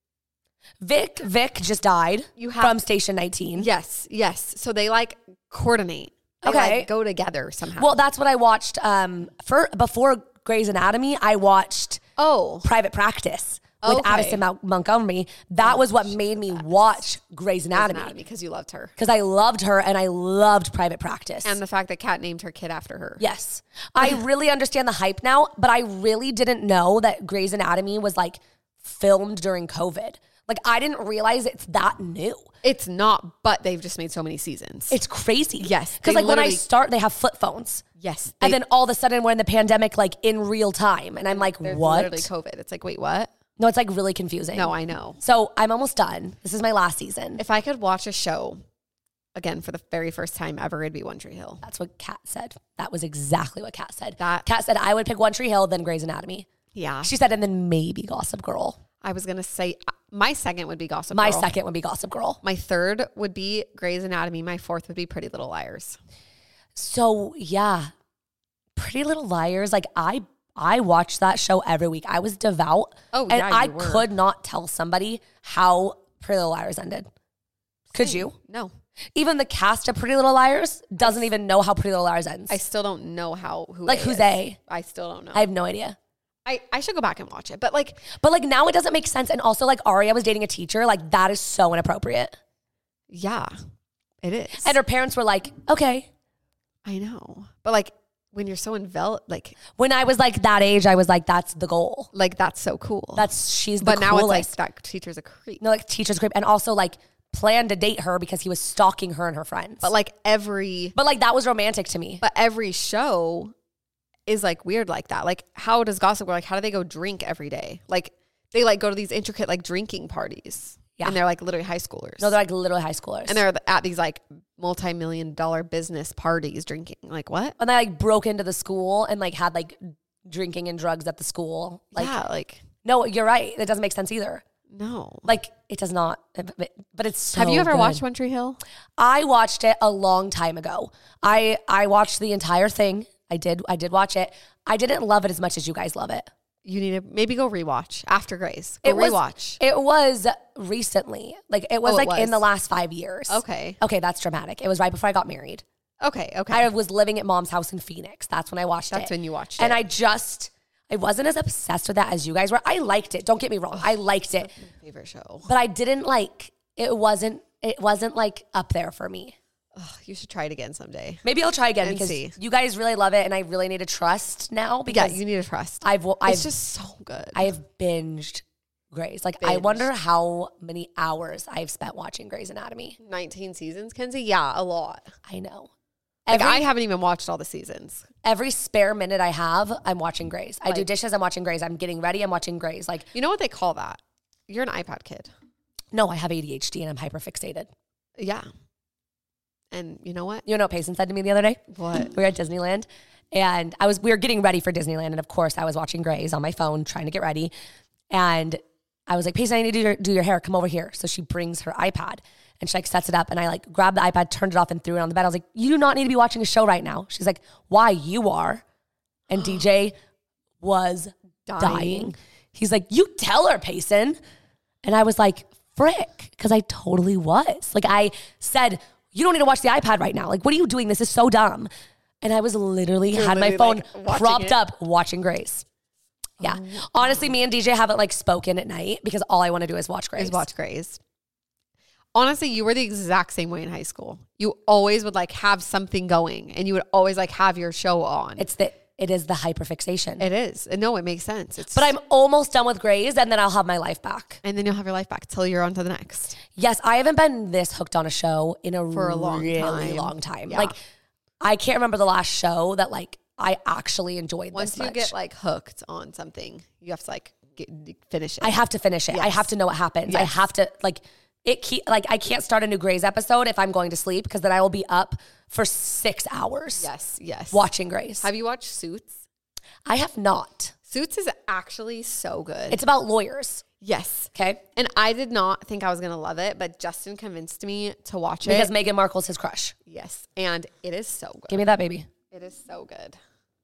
Speaker 2: Vic, Vic just died
Speaker 3: You have-
Speaker 2: from Station nineteen.
Speaker 3: yes, yes. So they like coordinate. They
Speaker 2: Okay.
Speaker 3: like go together somehow.
Speaker 2: Well, that's what I watched um, for before Grey's Anatomy. I watched
Speaker 3: oh,
Speaker 2: Private Practice with
Speaker 3: Okay.
Speaker 2: Addison Mount- Montgomery. That was what made me watch Grey's Anatomy
Speaker 3: because you loved her.
Speaker 2: because I loved her and I loved Private Practice.
Speaker 3: And the fact that Kat named her kid after her.
Speaker 2: Yes. I really understand the hype now, but I really didn't know that Grey's Anatomy was like filmed during COVID. Like I didn't realize it's that new.
Speaker 3: It's not, but they've just made so many seasons.
Speaker 2: It's crazy.
Speaker 3: Yes,
Speaker 2: Because
Speaker 3: they
Speaker 2: like when I
Speaker 3: literally-
Speaker 2: start, they have flip phones.
Speaker 3: yes.
Speaker 2: And
Speaker 3: they-
Speaker 2: then all of a sudden we're in the pandemic like in real time. And I'm like,
Speaker 3: there's
Speaker 2: what?
Speaker 3: literally COVID. It's like, wait, what?
Speaker 2: No, it's like really confusing.
Speaker 3: No, I know.
Speaker 2: So I'm almost done. This is my last season.
Speaker 3: If I could watch a show again for the very first time ever, it'd be One Tree Hill.
Speaker 2: That's what Kat said. That was exactly what Kat said.
Speaker 3: That-
Speaker 2: Kat said I would pick One Tree Hill, then Grey's Anatomy.
Speaker 3: Yeah.
Speaker 2: She said, and then maybe Gossip Girl.
Speaker 3: I was going to say uh, my second would be Gossip
Speaker 2: My
Speaker 3: Girl.
Speaker 2: second would be Gossip Girl.
Speaker 3: My third would be Grey's Anatomy. My fourth would be Pretty Little Liars.
Speaker 2: So yeah, Pretty Little Liars. Like I, I watched that show every week. I was devout.
Speaker 3: Oh,
Speaker 2: and
Speaker 3: yeah,
Speaker 2: I
Speaker 3: you were.
Speaker 2: could not tell somebody how Pretty Little Liars ended. Could you?
Speaker 3: No.
Speaker 2: Even the cast of Pretty Little Liars doesn't even know how Pretty Little Liars ends.
Speaker 3: I still don't know how, who
Speaker 2: Like,
Speaker 3: A
Speaker 2: who's
Speaker 3: is.
Speaker 2: A?
Speaker 3: I still don't know.
Speaker 2: I have no idea.
Speaker 3: I, I should go back and watch it. But like,
Speaker 2: But like now it doesn't make sense. And also like Aria was dating a teacher. Like that is so inappropriate.
Speaker 3: yeah, it is.
Speaker 2: And her parents were like, okay.
Speaker 3: I know. But like, when you're so enveloped, like,
Speaker 2: When I was like that age, I was like, that's the goal.
Speaker 3: like that's so cool.
Speaker 2: That's, she's the
Speaker 3: but now
Speaker 2: coolest.
Speaker 3: it's like that teacher's a creep.
Speaker 2: No, like teacher's creep. And also like planned to date her because he was stalking her and her friends.
Speaker 3: But like every,
Speaker 2: But like that was romantic to me.
Speaker 3: but every show is like weird like that. Like, how does Gossip Girl, like, how do they go drink every day? Like, they like go to these intricate like drinking parties.
Speaker 2: Yeah.
Speaker 3: And they're like literally high schoolers.
Speaker 2: No, they're like literally high schoolers.
Speaker 3: and they're at these like multi-million dollar business parties drinking. Like, what?
Speaker 2: and they like broke into the school and like had like drinking and drugs at the school. Like,
Speaker 3: yeah, like,
Speaker 2: no, you're right. It doesn't make sense either.
Speaker 3: no.
Speaker 2: Like it does not, but but it's so
Speaker 3: Have you ever
Speaker 2: good.
Speaker 3: watched One Tree Hill?
Speaker 2: I watched it a long time ago. I I watched the entire thing. I did I did watch it. I didn't love it as much as you guys love it.
Speaker 3: You need to maybe go rewatch after Grace. Go
Speaker 2: It was
Speaker 3: rewatch.
Speaker 2: It was recently. Like it was
Speaker 3: Oh, it
Speaker 2: like in
Speaker 3: was.
Speaker 2: the last five years.
Speaker 3: Okay.
Speaker 2: Okay, that's dramatic. It was right before I got married.
Speaker 3: Okay. Okay.
Speaker 2: I was living at mom's house in Phoenix. That's when I watched it.
Speaker 3: That's when you watched
Speaker 2: And
Speaker 3: it.
Speaker 2: I just I wasn't as obsessed with that as you guys were. I liked it. Don't get me wrong. I liked it.
Speaker 3: Favorite show.
Speaker 2: But I didn't like it wasn't it wasn't like up there for me.
Speaker 3: Ugh, you should try it again someday.
Speaker 2: Maybe I'll try again
Speaker 3: And
Speaker 2: because
Speaker 3: see.
Speaker 2: you guys really love it and I really need to trust now
Speaker 3: Yeah,
Speaker 2: because
Speaker 3: you need to trust.
Speaker 2: I've I've
Speaker 3: it's just so good.
Speaker 2: I have binged Grey's. Like I
Speaker 3: Binged.
Speaker 2: wonder how many hours I've spent watching Grey's Anatomy.
Speaker 3: nineteen seasons, Kenzie? Yeah, a lot.
Speaker 2: I know.
Speaker 3: Like,
Speaker 2: Every,
Speaker 3: I haven't even watched all the seasons.
Speaker 2: every spare minute I have, I'm watching Grey's. I do
Speaker 3: Like-
Speaker 2: dishes, I'm watching Grey's. I'm getting ready, I'm watching Grey's. Like,
Speaker 3: You know what they call that? You're an iPad kid.
Speaker 2: no, I have A D H D and I'm hyperfixated.
Speaker 3: Yeah. And you know what?
Speaker 2: You know what Payson said to me the other day?
Speaker 3: What?
Speaker 2: We were at Disneyland And I was, we were getting ready for Disneyland. And of course I was watching Grey's on my phone, trying to get ready. And I was like, Payson, I need to do your, do your hair. Come over here. So she brings her iPad and she like sets it up. And I like grabbed the iPad, turned it off and threw it on the bed. I was like, you do not need to be watching a show right now. She's like, why? You are. And D J was dying. dying. He's like, you tell her, Payson. And I was like, frick. Because I totally was. Like I said, you don't need to watch the iPad right now. Like, what are you doing? This is so dumb. And I was literally,
Speaker 3: You're
Speaker 2: had
Speaker 3: literally,
Speaker 2: my phone
Speaker 3: like,
Speaker 2: propped
Speaker 3: it.
Speaker 2: up watching Grey's. Yeah. Oh, honestly, me and D J haven't like spoken at night because all I want to do is watch Grey's.
Speaker 3: Is watch Grey's. Honestly, you were the exact same way in high school. You always would like have something going and you would always like have your show on.
Speaker 2: It's the, it is the hyperfixation.
Speaker 3: It is. No, it makes sense. It's
Speaker 2: But I'm almost done with Grey's and then I'll have my life back.
Speaker 3: And then you'll have your life back till you're on to the next.
Speaker 2: Yes, I haven't been this hooked on a show in a,
Speaker 3: For a long
Speaker 2: really
Speaker 3: time.
Speaker 2: long time.
Speaker 3: Yeah.
Speaker 2: Like, I can't remember the last show that like I actually enjoyed
Speaker 3: Once
Speaker 2: this
Speaker 3: you
Speaker 2: much.
Speaker 3: get like hooked on something, you have to like get, finish it.
Speaker 2: I have to finish it. I
Speaker 3: Yes.
Speaker 2: have to know what happens. I
Speaker 3: Yes.
Speaker 2: have to like it keep like I can't start a new Grey's episode if I'm going to sleep because then I will be up for six hours.
Speaker 3: Yes, yes.
Speaker 2: Watching Grey's.
Speaker 3: Have you watched Suits?
Speaker 2: I have not.
Speaker 3: Suits is actually so good.
Speaker 2: It's about lawyers.
Speaker 3: yes.
Speaker 2: Okay.
Speaker 3: And I did not think I was going to love it, but Justin convinced me to watch
Speaker 2: Because
Speaker 3: it.
Speaker 2: Meghan Markle's his crush.
Speaker 3: Yes. And it is so good.
Speaker 2: Give me that baby.
Speaker 3: It is so good.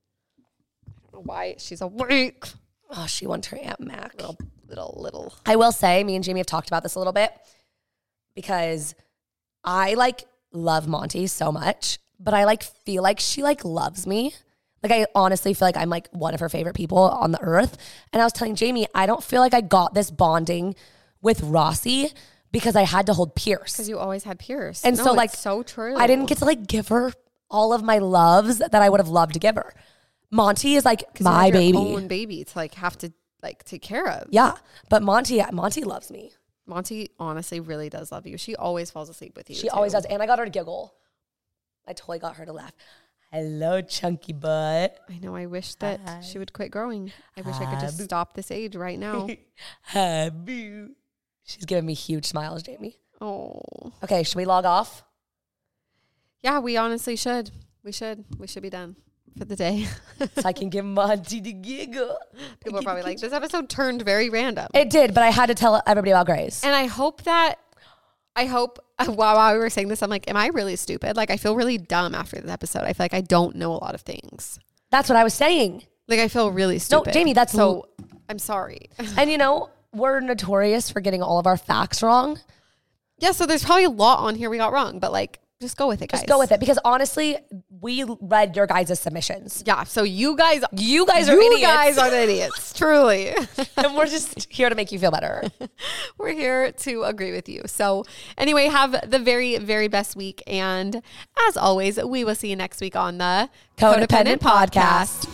Speaker 3: I don't know why she's awake.
Speaker 2: Oh, she wants her Aunt Mac.
Speaker 3: Little, little, little.
Speaker 2: I will say, me and Jamie have talked about this a little bit because I like love Monty so much, but I like feel like she like loves me. Like I honestly feel like I'm like one of her favorite people on the earth. And I was telling Jamie, I don't feel like I got this bonding with Rossi because I had to hold Pierce.
Speaker 3: Because you always had Pierce.
Speaker 2: And
Speaker 3: No,
Speaker 2: so like
Speaker 3: it's so true.
Speaker 2: I didn't get to like give her all of my loves that I would have loved to give her. Monty is like
Speaker 3: 'Cause you
Speaker 2: my
Speaker 3: had your
Speaker 2: baby.
Speaker 3: own baby to like have to like take care of.
Speaker 2: Yeah. But Monty, Monty loves me.
Speaker 3: Monty honestly really does love you. She always falls asleep with you.
Speaker 2: She
Speaker 3: too.
Speaker 2: always does. And I got her to giggle. I totally got her to laugh. Hello, chunky butt.
Speaker 3: I know. I wish that
Speaker 2: Hi.
Speaker 3: she would quit growing. I wish I could just
Speaker 2: Hi.
Speaker 3: stop this age right now.
Speaker 2: Hi, boo. She's giving me huge smiles, Jamie.
Speaker 3: Oh.
Speaker 2: Okay, should we log off?
Speaker 3: Yeah, we honestly should. We should. We should be done for the day.
Speaker 2: So I can give Monty the giggle.
Speaker 3: People are probably like, this episode turned very random.
Speaker 2: It did, but I had to tell everybody about Grey's.
Speaker 3: And I hope that, I hope, while, while we were saying this, I'm like, am I really stupid? Like, I feel really dumb after this episode. I feel like I don't know a lot of things.
Speaker 2: That's what I was saying.
Speaker 3: Like, I feel really
Speaker 2: No,
Speaker 3: stupid.
Speaker 2: Jamie, that's
Speaker 3: so, I'm sorry.
Speaker 2: And you know, we're notorious for getting all of our facts wrong.
Speaker 3: Yeah, so there's probably a lot on here we got wrong, but like, just go with it, guys.
Speaker 2: Just go with it because honestly, we read your guys' submissions.
Speaker 3: Yeah, so you guys,
Speaker 2: You guys are
Speaker 3: you
Speaker 2: idiots.
Speaker 3: guys are the idiots, truly.
Speaker 2: And we're just here to make you feel better.
Speaker 3: We're here to agree with you. So anyway, have the very, very best week. And as always, we will see you next week on the
Speaker 2: Codependent Podcast.